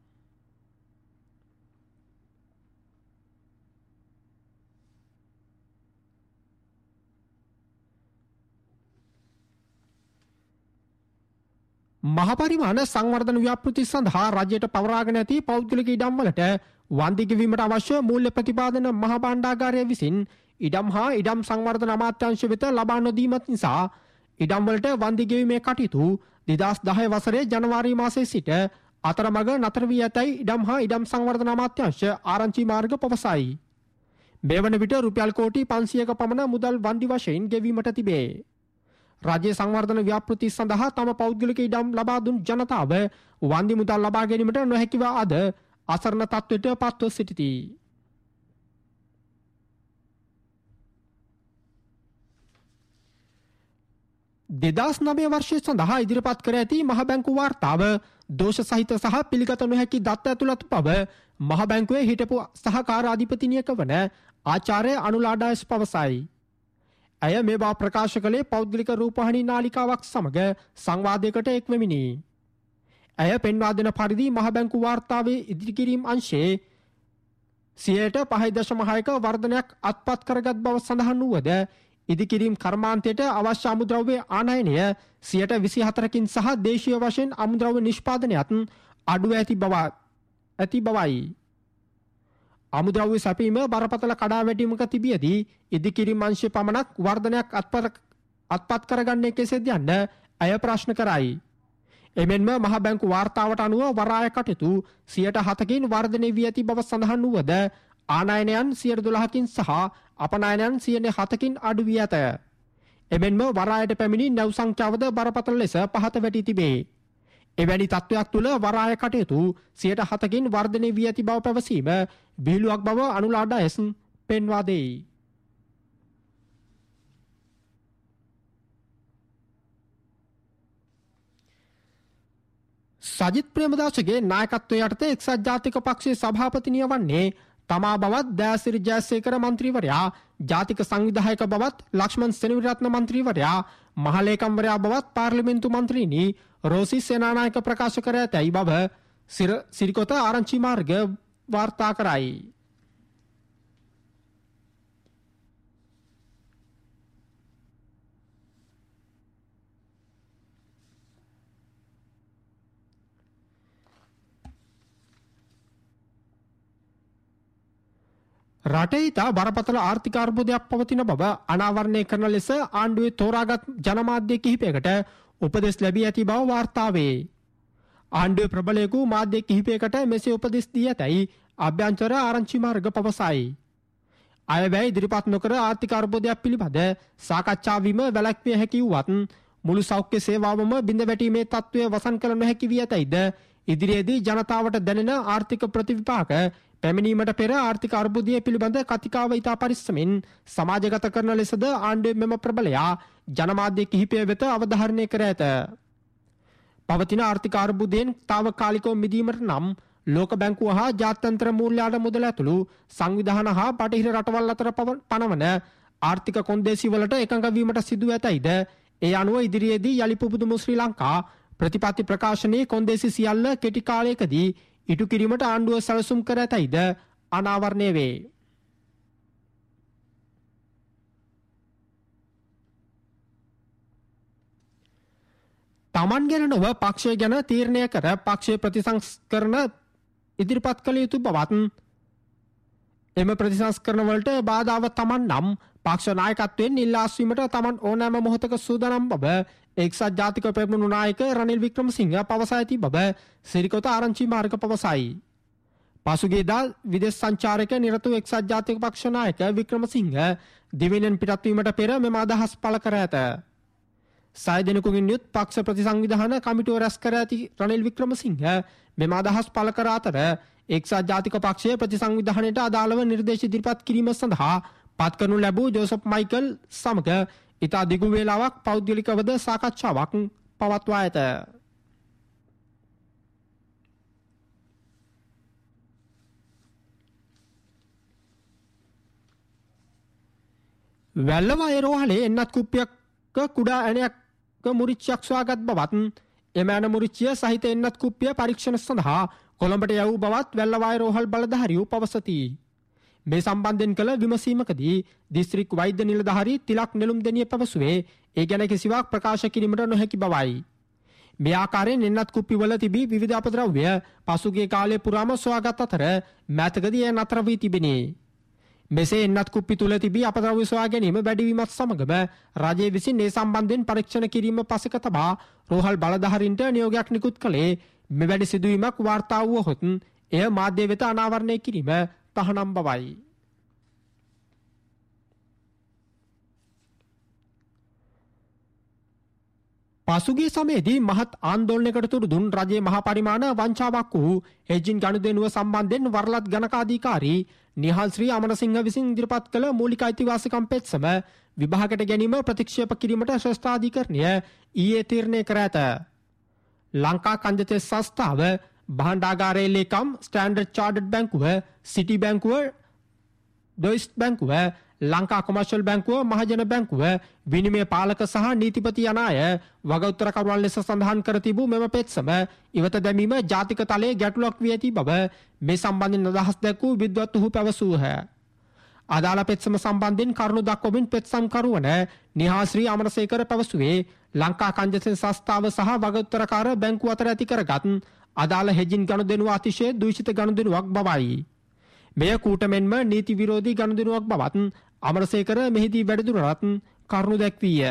මහපරිමාණ සංවර්ධන ව්‍යාපෘති සඳහා රජයට පවරාගෙන ඇති පෞද්ගලික ඉඩම් වලට වන්දි ගෙවීමට අවශ්‍ය මූල්‍ය ප්‍රතිපාදන මහ භාණ්ඩාගාරය විසින් ඉඩම් හා ඉඩම් සංවර්ධන අමාත්‍යාංශ වෙත ලබා නොදීමත් නිසා ඉඩම් වලට වන්දි ගෙවීමේ කටයුතු 2010 වසරේ ජනවාරි මාසයේ සිට අතරමඟ නතර වී ඇතැයි ඉඩම් හා ඉඩම් සංවර්ධන අමාත්‍යාංශ ආරංචි මාර්ග පවසයි. මේ වන විට රුපියල් කෝටි 500ක පමණ මුදල් වන්දි වශයෙන් ගෙවීමට තිබේ. රාජ්‍ය සංවර්ධන ව්‍යාපෘති සඳහා තම පෞද්ගලික ඉඩම් ලබා දුන් ජනතාව වන්දි මුදල් ලබා ගැනීමට නොහැකිව අද අසරණ තත්ත්වයට පත්ව සිටිති. දෙදස් 9 වර්ෂය සඳහා ඉදිරිපත් කර ඇති මහ බැංකු වාර්තාව දෝෂ සහිත සහ පිළිගත නොහැකි දත්ත ඇතුළත් බව මහ බැංකුවේ හිටපු සහකාර අධිපතිනියක වන ආචාර්ය අනුලාඩායස් පවසයි. ඇය මේ බව ප්‍රකාශ කළේ පෞද්ගලික රූපවාහිනී නාලිකාවක් සමග සංවාදයකට එක්වෙමිනි. ඇය පෙන්වා දෙන පරිදි මහ බැංකු වාර්තාවේ ඉදිරිකිරීම් අංශයේ 5.6ක වර්ධනයක් අත්පත් කරගත් බව සඳහන් වුවද ඉදිකිරීම් කර්මාන්තයට අවශ්‍ය අමුද්‍රව්‍ය ආනයනය 24%කින් සහ දේශීය වශයෙන් අමුද්‍රව්‍ය නිෂ්පාදනයත් අඩුව ඇති බවයි. අමුද්‍රව්‍ය සැපීම බරපතල කඩාවැටීමක තිබියදී ඉදිකිරීම් අංශය පමණක් වර්ධනයක් අත්පත් කරගන්නේ කෙසේද යන්න ඇය ප්‍රශ්න කරයි. එමෙන්ම මහ බැංකු වාර්තාවට අනුව වරාය කටයුතු 7%කින් වර්ධනය වී ඇති බව සඳහන් වුවද ආනයනයන් 12%කින් සහ අපනයනයන් 7%කින් අඩු වී ඇත. එමෙන්ම වරායට පැමිණි නැව් සංඛ්‍යාවද බරපතල ලෙස පහත වැටී තිබේ. එවැනි තත්ත්වයක් තුළ වරාය කටයුතු 7%කින් වර්ධනය වී ඇති බව පැවසීම විහිළුවක් බව අනුලා ඩයස් පෙන්වා දෙයි. සජිත් ප්‍රේමදාසගේ නායකත්වය යටතේ එක්සත් ජාතික පක්ෂයේ සභාපතිනිය වන්නේ තමා බවත් දයාසිරි ජයසේකර මන්ත්‍රීවරයා, ජාතික සංවිධායක බවත් ලක්ෂ්මන් සෙනවිරත්න මන්ත්‍රීවරයා, මහලේකම්වරයා බවත් පාර්ලිමේන්තු මන්ත්‍රීනි රෝසි සේනානායක ප්‍රකාශ කර ඇතැයි බව සිරිකොත ආරංචි මාර්ග වාර්තා කරයි. රටේ ඉතා බරපතල ආර්ථික අර්බුදයක් පවතින බව අනාවරණය කරන ලෙස ආණ්ඩුවේ තෝරාගත් ජනමාධ්‍ය කිහිපයකට උපදෙස් ලැබී ඇති බව වාර්තා වේ. ආණ්ඩුවේ ප්‍රබලයෙකු මාධ්‍ය කිහිපයකට මෙසේ උපදෙස් දී ඇතැයි අභ්‍යන්තර ආරංචි මාර්ග පවසයි. අයවැය ඉදිරිපත් නොකර ආර්ථික අර්බුදයක් පිළිබඳ සාකච්ඡා වීම වැළැක්විය හැකි වුවත් මුළු සෞඛ්‍ය සේවාවම බිඳ වැටීමේ තත්ත්වය වසන් කළ නොහැකි වී ඇතැයිද ඉදිරියේදී ජනතාවට දැනෙන ආර්ථික ප්‍රතිවිපාක පැමිණීමට පෙර ආර්ථික අර්බුදය පිළිබඳ කතිකාව ඉතා පරිස්සමින් සමාජගත කරන ලෙසද ආණ්ඩුවේ මෙම ප්‍රබලයා ජනමාධ්‍ය කිහිපය වෙත අවධාරණය කර ඇත. පවතින ආර්ථික අර්බුදයෙන් తాවකාලිකව මිදීමට නම් ලෝක බැංකුව හා ජාත්‍යන්තර මූල්‍ය මුදල ඇතුළු සංවිධාන හා බටහිර රටවල් අතර පනවන ආර්ථික කොන්දේසි වලට එකඟ වීමට සිදු ඇතැයිද ඒ අනුව ඉදිරියේදී යලි පුබුදුමු ශ්‍රී ලංකා ප්‍රතිපත්ති ප්‍රකාශනයේ කොන්දේසි සියල්ල කෙටි කාලයකදී ඉටු කිරීමට ආණ්ඩුව සැලසුම් කර ඇතැයිද අනාවරණය වේ. තමන් ගැන නොව පක්ෂය ගැන තීරණය කර පක්ෂය ප්‍රතිසංස්කරණ ඉදිරිපත් කළ යුතු බවත් එම ප්‍රතිසංස්කරණ වලට බාධාව තමන් නම් පක්ෂ නායකත්වයෙන් ඉල්ලා අස්වීමට තමන් ඕනෑම මොහොතක සූදානම් බව එක්සත් ජාතික පෙරමුණු නායක රනිල් වික්‍රමසිංහ පවසා ඇති බව සිරිකොත ආරංචි මාර්ග පවසයි. පසුගියදා විදේශ සංචාරක නිරතු එක්සත් ජාතික පක්ෂ නායක වික්‍රමසිංහ දිවයිනෙන් පිටත්වීමට පෙර මෙම අදහස් පළ කර ඇත. 6 දිනකුකින් යුත් පක්ෂ ප්‍රතිසංවිධාන කමිටුව රැස් කර ඇති රනිල් වික්‍රමසිංහ මෙම අදහස් පළ කර අතර එක්සත් ජාතික පක්ෂයේ ප්‍රතිසංවිධානයට අදාළව නිර්දේශ ඉදිරිපත් කිරීම සඳහා පත් කරනු ලැබූ ජෝසප් මයිකල් සමග ඉතා දිගු වේලාවක් පෞද්ගලිකවද සාකච්ඡාවක් පවත්වා ඇත. වැල්ලවාය රෝහලේ එන්නත් කුප්පියක කුඩා ඇණයක් මුරිච්චයක් සොයාගත් බවත් එම ඇණ මුරිච්චිය සහිත එන්නත් කුප්පිය පරීක්ෂණ සඳහා කොළඹට යවූ බවත් වැල්ලවාය රෝහල් බලධාරියෝ පවසති. මේ සම්බන්ධයෙන් කළ විමසීමකදී දිස්ත්‍රික් වෛද්‍ය නිලධාරී තිලක් නෙළුම් දෙනිය පැවසුවේ ඒ ගැන කිසිවක් ප්‍රකාශ කිරීමට නොහැකි බවයි. මේ ආකාරයෙන් එන්නත් කුප්පිවල තිබී විවිධ අපද්‍රව්‍ය පසුගිය කාලය පුරාම සොයාගත් අතර මෑතකදී එය නතර වී තිබිනේ. මෙසේ එන්නත් කුප්පි තුල තිබී අපද්‍රව්‍ය සොයා ගැනීම වැඩිවීමත් සමගම රජය විසින් මේ සම්බන්ධයෙන් පරීක්ෂණ කිරීම පසෙක තබා රෝහල් බලධාරීන්ට නියෝගයක් නිකුත් කළේ මෙවැනි සිදුවීමක් වාර්තා වුවහොත් එය මාධ්‍ය වෙත අනාවරණය කිරීම තහනම් බවයි. පසුගිය සමයේදී මහත් ආන්දෝලනයකට තුඩු දුන් රජයේ මහා පරිමාණ වංචාවක් වූ හෙජින් ගනුදෙනුව සම්බන්ධයෙන් වරලත් ගණකාධිකාරී නිහාල් ශ්‍රී අමරසිංහ විසින් ඉදිරිපත් කළ මූලික අයිතිවාසිකම් පෙත්සම විභාගයට ගැනීම ප්‍රතික්ෂේප කිරීමට ශ්‍රේෂ්ඨාධිකරණය ඊයේ තීරණය කර ඇත. ලංකා කන්දතේ සංස්ථාව භාණ්ඩාගාරයේ ලේකම් ස්ටෑන්ඩඩ් චාර්ටර්ඩ් බැංකුව සිටි බැංකුව ඩොයිස්ට් බැංකුව ලංකා කොමර්ෂල් බැංකුව, මහජන බැංකුව, විනිමය පාලක සහ නීතිපති යන අය වගඋත්තරකරුවන් ලෙස සඳහන් කර තිබූ මෙම පෙත්සම ඉවත දැමීම ජාතික තලයේ ගැටලුවක් වී ඇති බව මේ සම්බන්ධයෙන් අදහස් දැක්වූ විද්වත්හු පැවසූහ. අදාළ පෙත්සම සම්බන්ධයෙන් කරුණු දක්වමින් පෙත්සම්කරුවන නිහාශ්‍රී අමරසේකර පැවසුවේ ලංකා කංජසෙන් සංස්ථාව සහ වගඋත්තරකාර බැංකුව අතර ඇති කරගත් අදාළ හෙජින් ගනුදෙනුව අතිශය දූෂිත ගනුදෙනුවක් බවයි. මෙය කූටමෙන්ම නීති විරෝධී ගනුදෙනුවක් බවත් අමරසේකර මෙහිදී වැඩිදුරටත් කරුණු දැක්වීය.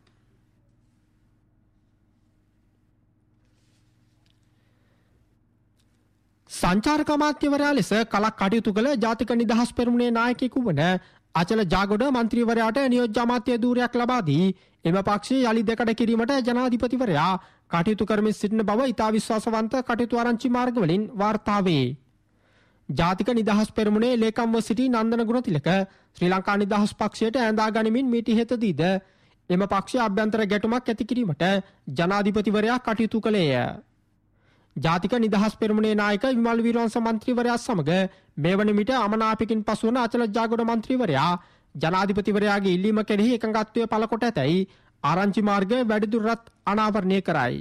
සංචාරක අමාත්‍යවරයා ලෙස කලක් කටයුතු කළ ජාතික නිදහස් පෙරමුණේ නායකයෙකු වන අචල ජාගොඩ මන්ත්‍රීවරයාට නියෝජ්‍ය අමාත්‍ය ධූරයක් ලබා දී එම පක්ෂයේ යලි දෙකඩ කිරීමට ජනාධිපතිවරයා කටයුතු කරමින් සිටින බව ඉතා විශ්වාසවන්ත කටයුතු ආරංචි මාර්ගවලින් වාර්තා වේ. ජාතික නිදහස් පෙරමුණේ ලේකම්ව සිටි නන්දන ගුණතිලක ශ්‍රී ලංකා නිදහස් පක්ෂයට ඈඳා ගනිමින් මීට ඉහතදීද එම පක්ෂයේ අභ්‍යන්තර ගැටුමක් ඇති කිරීමට ජනාධිපතිවරයා කටයුතු කළේය. ජාතික නිදහස් පෙරමුණේ නායක විමල් වීරවංශ මන්ත්‍රීවරයා සමග මේ වන විට අමනාපකින් පසු වන අචල ජාගොඩ මන්ත්‍රීවරයා ජනාධිපතිවරයාගේ ඉල්ලීම කෙරෙහි එකඟත්වය පළ කොට ඇතැයි ආරංචි මාර්ගය වැඩිදුරටත් අනාවරණය කරයි.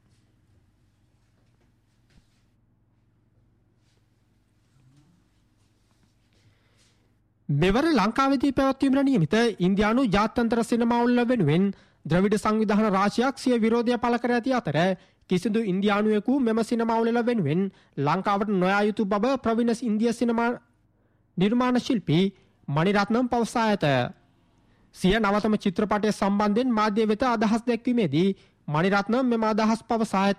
මෙවර ලංකාවේදී පැවැත්වීමට නියමිත ඉන්දියානු ජාත්‍යන්තර සිනමාවල වෙනුවෙන් ද්‍රවිඩ සංවිධාන රාශියක් සිය විරෝධය පළ කර ඇති අතර කිසිදු ඉන්දියානුවෙකු මෙම සිනමාවල වෙනුවෙන් ලංකාවට නොයා යුතු බව ප්‍රවීණ ඉන්දිය සිනමා නිර්මාණ ශිල්පී මණිරත්නම් පවසා ඇත. සිය නවතම චිත්‍රපටය සම්බන්ධයෙන් මාධ්‍ය වෙත අදහස් දැක්වීමේදී මණිරත්නම් මෙම අදහස් පවසා ඇත.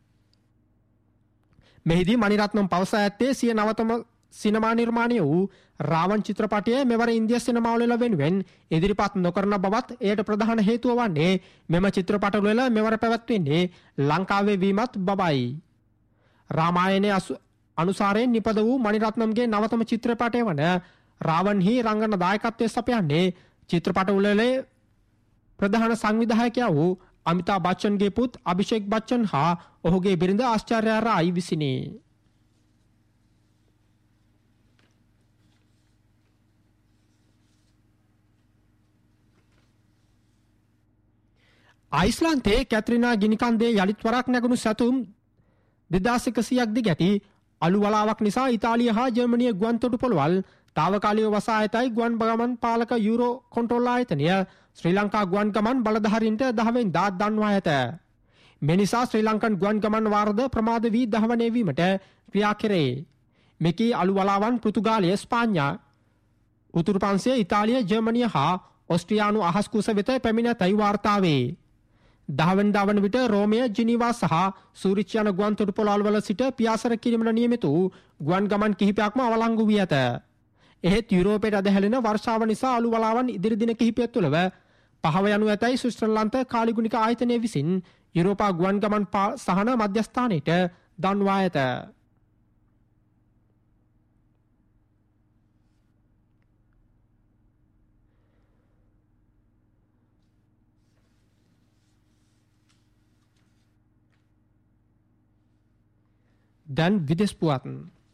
මෙහිදී මණිරත්නම් පවසා ඇත්තේ සිය නවතම සිනමා නිර්මාණය වූ රාවන් චිත්‍රපටය මෙවර ඉන්දිය සිනමාවල වෙනුවෙන් ඉදිරිපත් නොකරන බවත් එයට ප්‍රධාන හේතුව වන්නේ මෙම චිත්‍රපටවල මෙවර පැවැත්වෙන්නේ ලංකාවේ වීමත් බවයි. රාමායනයේ අනුසාරයෙන් නිපද වූ මණිරත්නම්ගේ නවතම චිත්‍රපටය වන රාවන්හි රංගන දායකත්වය සපයන්නේ චිත්‍රපටවල ප්‍රධාන සංවිධායකයා වූ අමිතාබ් බච්චන්ගේ පුත් අභිෂේක් බච්චන් හා ඔහුගේ බිරිඳ ආශ්චර්යා රායි විසිනි. අයිස්ලාන්තයේ කැත්‍රිනා ගිනිකන්දේ යළිත් වරක් නැගුණු සැතුම් 2100ක් දිග ඇති අලු වලාවක් නිසා ඉතාලිය හා ජර්මනිය ගුවන් තොටුපළවල් තාවකාලිකව වසා ඇතයි ගුවන් ගමන් පාලක යුරෝ කොන්ට්‍රෝල් ආයතනය ශ්‍රී ලංකා ගුවන් ගමන් බලධාරීන්ට 10 වෙනිදා දන්වා ඇත. මේ නිසා ශ්‍රී ලංකන් ගුවන් ගමන් වාරද ප්‍රමාද වී දහවනය වීමට ක්‍රියා කෙරේ. මෙකී අලු වලාවන් පෘතුගාලය, ස්පාඤ්ඤා, උතුරු ප්‍රංශය, ඉතාලිය, ජර්මනිය හා ඔස්ට්‍රියානු අහස් කුස වෙත පැමිණ ඇතයි වාර්තා වේ. 10 වෙනිදා වන විට රෝමය, ජිනීවා සහ සූරිච් යන ගුවන් තොටුපළවල් සිට පියාසර කිරීමට නියමිත වූ ගුවන් ගමන් කිහිපයක්ම අවලංගු වී ඇත. එහෙත් යුරෝපයට ඇදහැලෙන වර්ෂාව නිසා අලු වලාවන් ඉදිරි දින කිහිපය තුළම පහව යනු ඇතැයි ශ්‍රීලංක කාලිගුණික ආයතනය විසින් යුරෝපා ගුවන් ගමන් සහන මධ්‍යස්ථානයට දන්වා ඇත. දැන් විදෙස් පුවත්.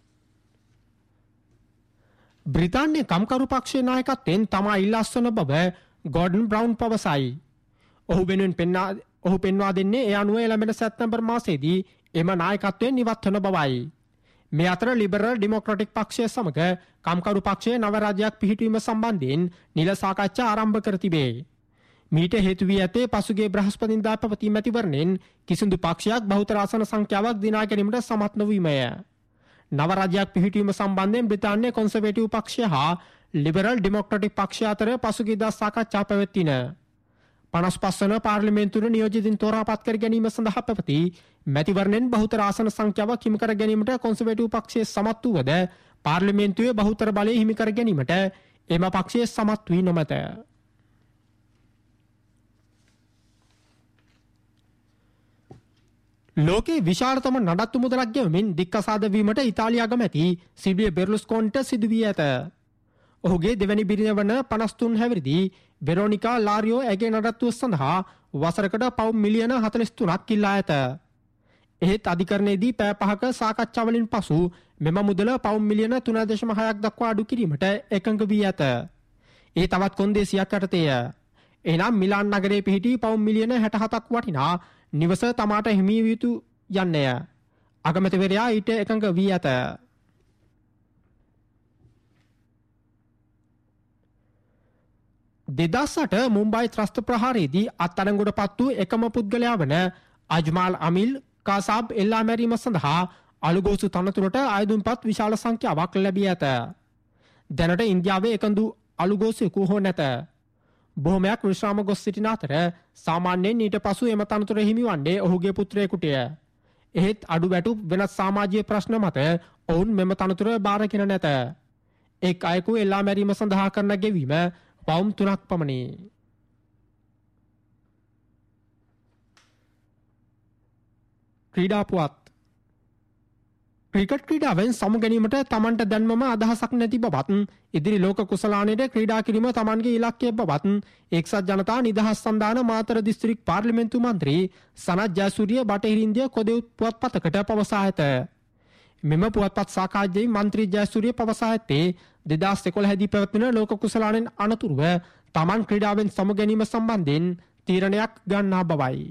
බ්‍රිතාන්‍ය කම්කරු පක්ෂයේ නායකත්වයෙන් තමා ඉල්ලා අස්වන බව ගෝඩන් බ්‍රවුන් පවසයි. ඔහු පෙන්වා දෙන්නේ ඒ අනුව එළඹෙන සැප්තැම්බර් මාසයේදී එම නායකත්වයෙන් ඉවත් වන බවයි. මේ අතර ලිබරල් ඩෙමොක්‍රැටික් පක්ෂය සමග කම්කරු පක්ෂයේ නව රාජ්‍යයක් පිහිටුවීම සම්බන්ධයෙන් නිල සාකච්ඡා ආරම්භ කර තිබේ. මීට හේතු වී ඇත්තේ පසුගිය බ්‍රහස්පතින්දා පැවති මැතිවරණයෙන් කිසිදු පක්ෂයක් බහුතර ආසන සංඛ්‍යාවක් දිනා ගැනීමට සමත් නොවීමය. නව රාජ්‍යයක් පිහිටුවීම සම්බන්ධයෙන් බ්‍රිතාන්‍ය කොන්සර්වේටිව් පක්ෂය හා ලිබරල් ඩෙමොක්‍රැටික් පක්ෂය අතර පසුගියදා සාකච්ඡා පැවැත්වින. 55 වන පාර්ලිමේන්තුවේ නියෝජිතින් තෝරාපත් කර ගැනීම සඳහා පැවති මැතිවරණයෙන් බහුතර ආසන සංඛ්‍යාවක් හිමි කර ගැනීමට කොන්සර්වේටිව් පක්ෂය සමත් වූවද පාර්ලිමේන්තුවේ බහුතර බලය හිමි කර ගැනීමට එම පක්ෂය සමත් වී නොමැත. ලෝකේ විශාලතම නඩත්තු මුදලක් ගෙවමින් දික්කසාද වීමට ඉතාලිය අගමැති සිල්වියෝ බෙර්ලුස්කෝනිට සිදු වී ඇත. ඔහුගේ දෙවැනි බිරිඳ වන 53 හැවිරිදි වෙරෝනිකා ලාරියෝ ඇගේ නඩත්තුව සඳහා වසරකට පවුම් මිලියන 43ක් ඉල්ලා ඇත. එහෙත් අධිකරණයේදී පැය 5ක සාකච්ඡාවලින් පසු මෙම මුදල පවුම් මිලියන 3.6ක් දක්වා අඩු කිරීමට එකඟ වී ඇත. ඒ තවත් කොන්දේසියක් යටතේය. එනම් මිලාන් නගරයේ පිහිටි පවුම් මිලියන 67ක් වටිනා නිවස තමාට හිමි විය යුතු යන්නේය. අගමැතිවරයා ඊට එකඟ වී ඇත. දෙදස්සට මුම්බයි ත්‍රස්ත ප්‍රහාරයේදී අත්අඩංගුවට පත් වූ එකම පුද්ගලයා වන අජ්මාල් අමිල් කාසාබ් එල්ලා මැරීම සඳහා අලුගෝසු තනතුරට ආයුධම්පත් විශාල සංඛ්‍යාවක් ලැබී ඇත. දැනට ඉන්දියාවේ එකඳු අලුගෝසුවෙකු හෝ නැත. බොහොමයක් විශ්‍රාම ගොස් සිටින අතර සාමාන්‍යයෙන් ඊට පසු එම තනතුර හිමිවන්නේ ඔහුගේ පුත්‍රයෙකුටය. එහෙත් අඩු වැටු වෙනත් සමාජීය ප්‍රශ්න මත ඔවුන් මෙම තනතුර බාරගෙන නැත. එක් අයෙකු එල්ලා මැරීම සඳහා කරන ගෙවීම පවුම් 3ක් පමණි. ක්‍රීඩා පුවත්. ක්‍රිකට් ක්‍රීඩාවෙන් සමු ගැනීමට තමන්ට දැන්මම අදහසක් නැති බවත් ඉදිරි ලෝක කුසලානයට ක්‍රීඩා කිරීම තමන්ගේ ඉලක්කය බවත් එක්සත් ජනතා නිදහස් සන්ධාන මාතර දිස්ත්‍රික් පාර්ලිමේන්තු මන්ත්‍රී සනත් ජයසූරිය බටහිර ඉන්දියා කොදෙව් පුවත්පතකට පවසා ඇත. මෙම පුවත්පත් සාකච්ඡාවේ මන්ත්‍රී ජයසූරිය පවසා ඇත්තේ 2011 දී පැවැත්වෙන ලෝක කුසලානෙන් අනතුරුව තමන් ක්‍රීඩාවෙන් සමු ගැනීම සම්බන්ධයෙන් තීරණයක් ගන්නා බවයි.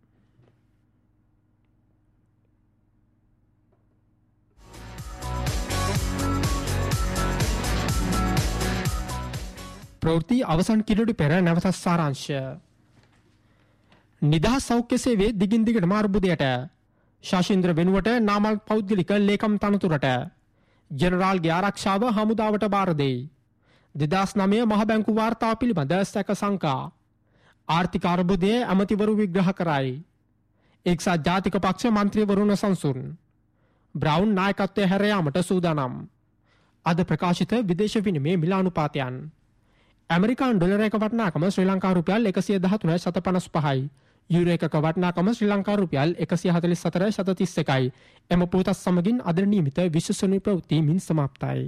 ප්‍රවෘත්ති අවසන් කිරීමට පෙර නැවත සාරාංශය. නිදහස් සෞඛ්‍ය සේවයේ දිගින් දිගටම අර්බුදයට ශාෂින්ද්‍ර වෙනුවට නාමල් පෞද්ගලික ලේකම් තනතුරට ජෙනරාල්ගේ ආරක්ෂාව හමුදාවට බාර දෙයි. 2009 මහ බැංකු වාර්තාව පිළිබඳ සැක සංකා. ආර්ථික අර්බුදයේ ඇමතිවරු විග්‍රහ කරයි. එක්සත් ජාතික පක්ෂ මන්ත්‍රීවරුන් සංසුන්. බ්‍රවුන් නායකත්වය හැර යාමට සූදානම්. අද ප්‍රකාශිත විදේශ විනිමය මිලානුපාතයන්. ඇමරිකානු ඩොලරයක වටිනාකම ශ්‍රී ලංකා රුපියල් 113.55යි. යුරෝ එකක වටිනාකම ශ්‍රී ලංකා රුපියල් 144.31යි. එම පුවතත් සමගින් අද නියමිත විශ්වසනීය ප්‍රවෘත්ති මින් සමාප්තයි.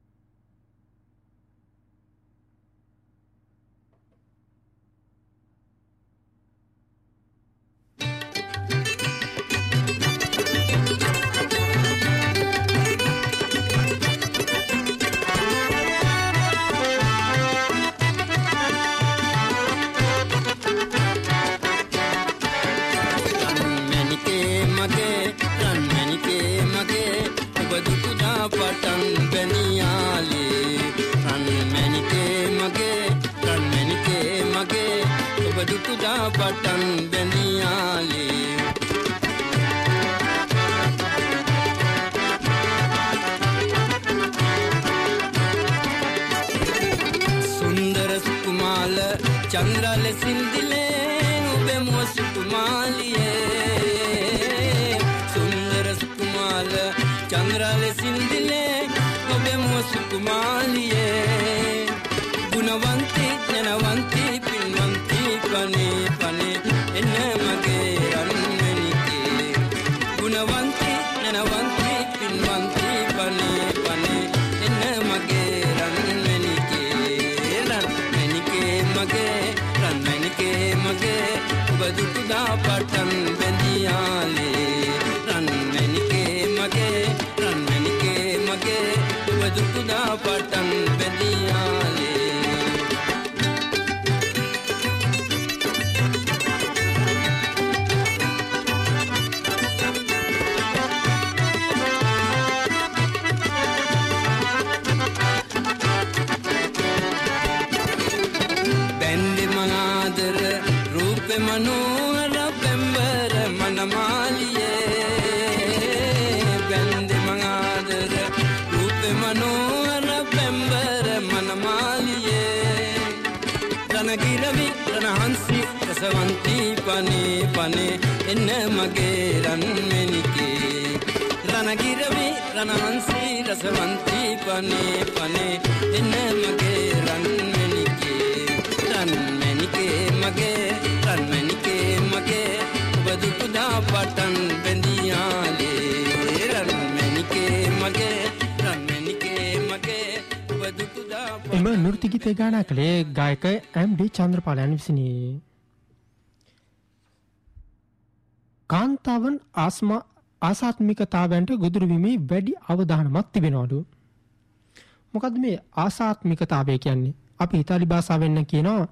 පටන් බැනියාලේ සුන්දර සුකුමාල චන්ද්‍රාල සින්දිලේ ඔබේ මුව සුකුමාලියේ සුන්දර සුකුමාල චන්ද්‍රාල සින්දිලේ ඔබේ මුව සුකුමාලියේ ගුණවන්ති ඥානවන්ති පින්වන්ති පනේ පනේ එන්න මගේ රන්මැණිකේ ගුණවන්ති ඥානවන්ති පින්වන්ති පනේ පනේ එන්න මගේ රන්මැණිකේ රන්මැණිකේ මගේ ඔබ දුටුදා පටන් බැඳියාලේ රන්මැණිකේ මගේ ඔබ දුටුදා පටන් බැඳියාලේ මනෝහර පෙම්බර මනමාලියේ බැන්දි මංආදර රූප මනෝහර පෙම්බර මනමාලියේ රණගිරවි රණහංසි රසවන්ති පනේ පනේ එන්න මගේ රන්මැණිකේ රණගිරවි රණහංසි රසවන්ති පනේ පනේ එන්න මගේ රන්මැණිකේ රන්මැණිකේ මගේ ඔබ දුටුදා පටන් බැඳියාලේ රන්මැණිකේ මගේ ඔබ දුටුදා එම නෘත්‍ය ගීතය ගායනා කළේ ගායක එම්.ඩී. චන්ද්‍රපාලයන් විසිනි. කාන්තාවන් ආසාත්මිකතාවයන්ට ගොදුරු වීමේ වැඩි අවධානමක් තිබෙනවලු. මොකද්ද මේ ආසාත්මිකතාවය කියන්නේ? අපි ඉතාලි භාෂාවෙන් කියනවා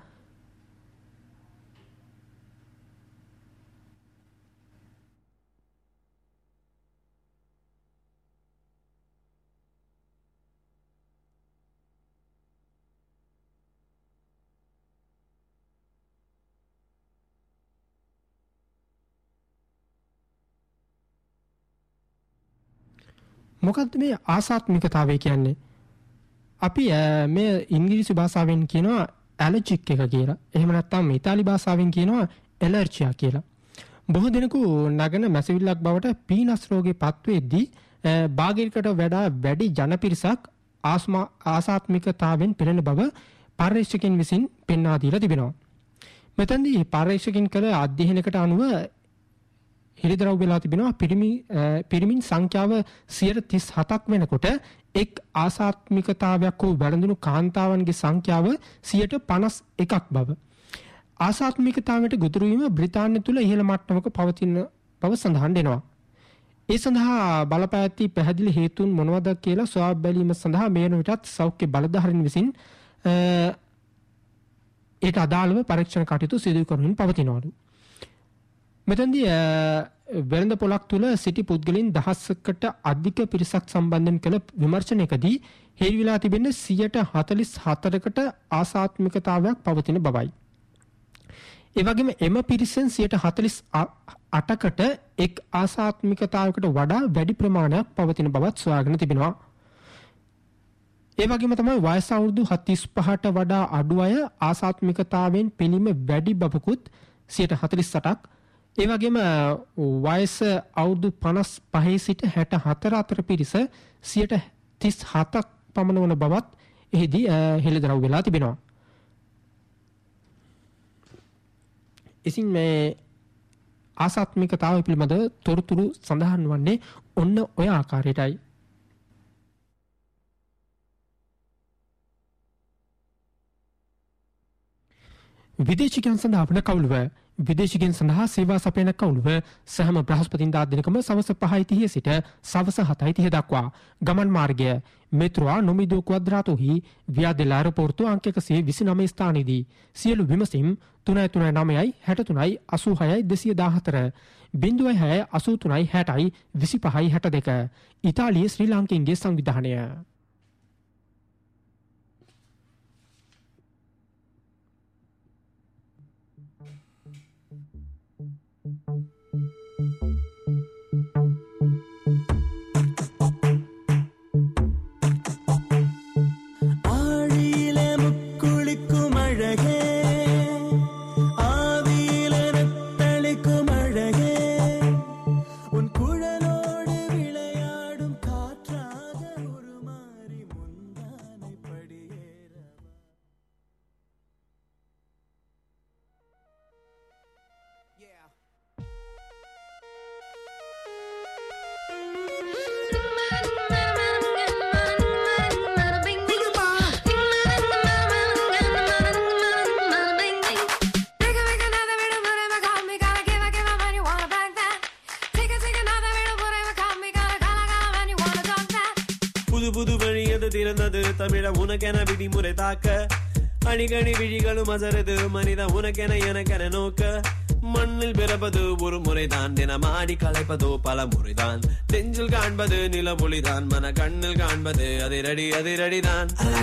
මොකක්ද මේ ආසාත්මිකතාවය කියන්නේ? අපි මේ ඉංග්‍රීසි භාෂාවෙන් කියනවා ඇලර්ජික් එක කියලා. එහෙම නැත්නම් ඉතාලි භාෂාවෙන් කියනවා ඇලර්ජියා කියලා. බොහෝ දෙනෙකු නගන මැසිවිල්ලක් බවට පීනස් රෝගේ පත්වෙද්දී භාගයකට වඩා වැඩි ජනපිරිසක් ආසාත්මිකතාවෙන් පෙළෙන බව පර්යේෂකයන් විසින් පෙන්වා දීලා තිබෙනවා. මෙතනදී පර්යේෂකයන් කළ අධ්‍යයනයකට අනුව හෙළිදරව් වෙලා තිබෙනවා පිරිමින් සංඛ්‍යාව 37ක් වෙනකොට එක් ආසාත්මිකතාවයක් වූ වැළඳුණු කාන්තාවන්ගේ සංඛ්‍යාව 51ක් බව. ආසාත්මිකතාවයට ගොදුරු වීම බ්‍රිතාන්‍ය තුල ඉහළ මට්ටමක පවතින බව සඳහන් වෙනවා. ඒ සඳහා බලපෑ ඇති පැහැදිලි හේතුන් මොනවද කියලා සොයා බැලීම සඳහා මේ වන විටත් සෞඛ්‍ය බලධාරීන් විසින් ඒට අදාළව පරීක්ෂණ කටයුතු සිදු කරමින් පවතිනවලු. මෙතනදී වෙළඳ පොලක් තුල සිටි පුද්ගලයන් දහසකට අධික පිරිසක් සම්බන්ධයෙන් කළ විමර්ශනයකදී හෙළි වෙලා තිබෙන්නේ 44%කට ආසාත්මිකතාවයක් පවතින බවයි. ඒ වගේම එම පිරිසෙන් 48%කට එක් ආසාත්මිකතාවයකට වඩා වැඩි ප්‍රමාණයක් පවතින බවත් සොයාගෙන තිබෙනවා. ඒ වගේම තමයි වයස අවුරුදු 35ට වඩා අඩු අය ආසාත්මිකතාවෙන් පෙළීම වැඩි බවකුත් 48%ක්. ඒ වගේම වයස අවුරුදු 55 සිට 64 අතර පිරිස 37ක් පමණ වන බවත් එහිදී හෙළිදරව් වෙලා තිබෙනවා. ඉතින් මේ ආසාත්මිකතාව පිළිබඳ තොරතුරු සඳහන් වන්නේ ඔන්න ඔය ආකාරයටයි. විදේශිකයන් සඳහා වන කවුළුව විදේශිකයන් සඳහා සේවා සපයන කවුළුව සෑම බ්‍රහස්පතින්දා දිනකම සවස 5:30 සිට සවස 7:30 දක්වා ගමන් මාර්ගය මෙත්‍රෝ නොමිදෝ ක්වද්‍රාතෝහි වියාදෙල ඇරපෝර්තුව අංක 129 ස්ථානයේදී සියලු විමසීම් 339යි 63යි 86යි 214 06 83යි 60යි 25යි 62 ඉතාලියේ ශ්‍රී ලාංකිකයන්ගේ සංවිධානය. திறந்தது தமிழ உனக்கென விதிமுறை தாக்க அணிகணி விழிகளும் மசரது மனித உனக்கென எனக்கென நோக்க மண்ணில் பிறப்பது ஒரு முறைதான் தினமாடி களைப்பதோ பல முறைதான் நெஞ்சில் காண்பது நிலவொளிதான் மன கண்ணில் காண்பது அதிரடி அதிரடிதான்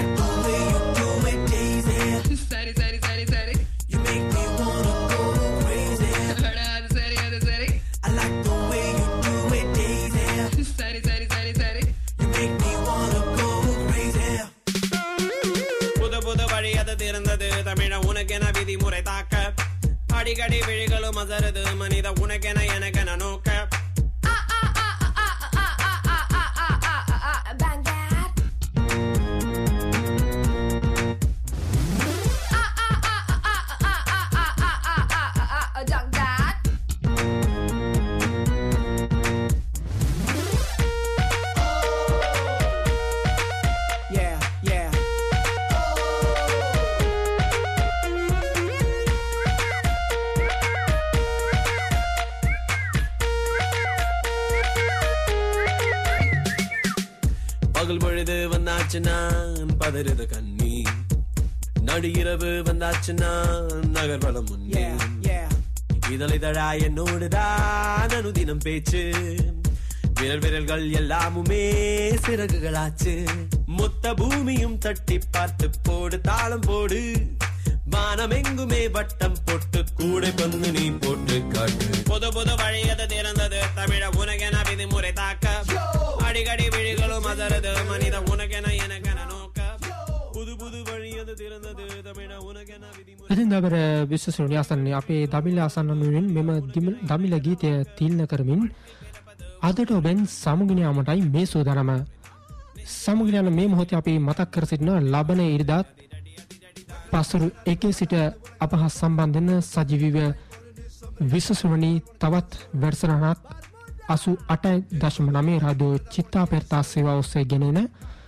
சரி சரி சரி சரி You make me wanna go crazy அது சரி அது சரி I like the way you do it Daisy சரி சரி சரி சரி You make me wanna go crazy புது புது வழி அது திறந்தது தமிழ உனக்கென விதிமுறை தாக்க அடிக்கடி விழிகளும் மசரது மனித உனக்கென எனக்கென நோக்க நான் பதறுத கண்ணி நடு இரவு வந்தாச்சுன்னா நகர்வலம் முன்னே இதழை தழா என்னோடுதான் அனுதினம் பேச்சு விரல்கள் எல்லாமுமே சிறகுகளாச்சு மொத்த பூமியும் தட்டி பார்த்து போடு தாளம் போடு வானம் எங்குமே வட்டம் போட்டு கூடை பந்து நீ போட்டு காட்டு பொது பொது வழியது திறந்தது தமிழ உனக்கென விதிமுறை தாக்க அடிக்கடி விழிகளும் அதரது மனித உனக்கென எனக்கென நோக்க புது புது வழியது திறந்தது தமிழ உனக்கென விதிமுறை. ඉතින් අපර විශ්වසනීය ආසන්නයේ අපේ දමිළ ආසන්නනුවෙන් මෙම දමිළ ගීතය තීරණය කරමින් අදට ඔබෙන් සමුගෙන යාමටයි මේ සූදානම. සමුගෙන යන මේ මොහොතේ අපි මතක් කර සිටින ලබන ඉරිදාත් පසුරු 1 සිට අප හා සම්බන්ධ වෙන සජීවීව විශ්වසනීය තවත් වැඩසටහනක් 88.9 රාඩියෝ චිත්තාපේර්තා සේවාව ඔස්සේ ගෙනෙන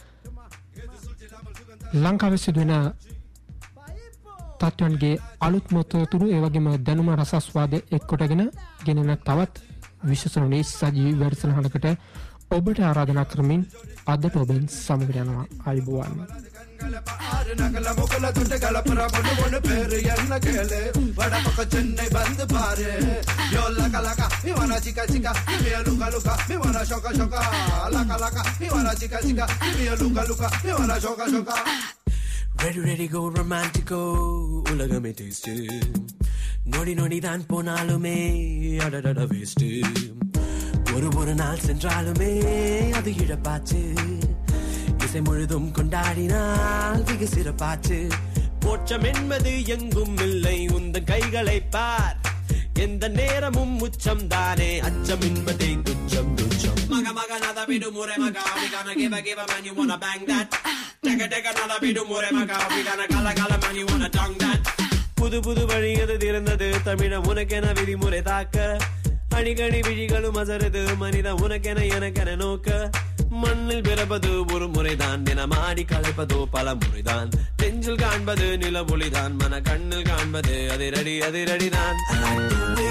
ලංකාවේ සිදුවෙන තත්ත්වයන්ගේ අලුත් මොහොතතුරු ඒ වගේම දැනුම රසස්වාද එක්කොටගෙන ගෙනෙන තවත් විශ්වසනීය සජීවී වැඩසටහනකට ඔබට ආරාධනා කරමින් අදට ඔබෙන් සමුගෙන යනවා. අයබෝවන්. நகல முகல துண்டுகள புறப்பட்டு ஒன்று பேரு என்ன கேளு வடபக்க சென்னை வந்து பாரு யோ லக லக மிவன சிக்க சிக்க மிய லுக லுக மிவன ஷோக ஷோக லக லக மிவன சிக்க சிக்க மிய லுக லுக மிவன ஷோக ஷோக Ready ready go romantico உலகமே டேஸ்ட் நொடி நொடி தான் போனாலுமே அடடட வேஸ்ட் ஒரு நாள் சென்றாலுமே அது இழப்பாச்சு இசை முழுதும் கொண்டாடினால் வெகு சிறப்பாச்சு போற்றம் என்பது எங்கும் இல்லை உந்த கைகளை பார் எந்த நேரமும் உச்சம் தானே அச்சம் என்பதே துச்சம் துச்சம் மக மக நத விடுமுறை மகா we gonna give a man you wanna bang that take another விடுமுறை மகா we gonna கல man you wanna tongue that புது புது வழியது திறந்தது தமிழ உனக்கென விதிமுறை தாக்க அடிக்கடி விழிகளும் அசருது மனித உனக்கென எனக்கென நோக்க மண்ணில் பிறப்பது ஒரு முறைதான் தினமாடி களைப்பதோ பல முறைதான் நெஞ்சில் காண்பது நிலவொளிதான் மன கண்ணில் காண்பது அதிரடி அதிரடிதான்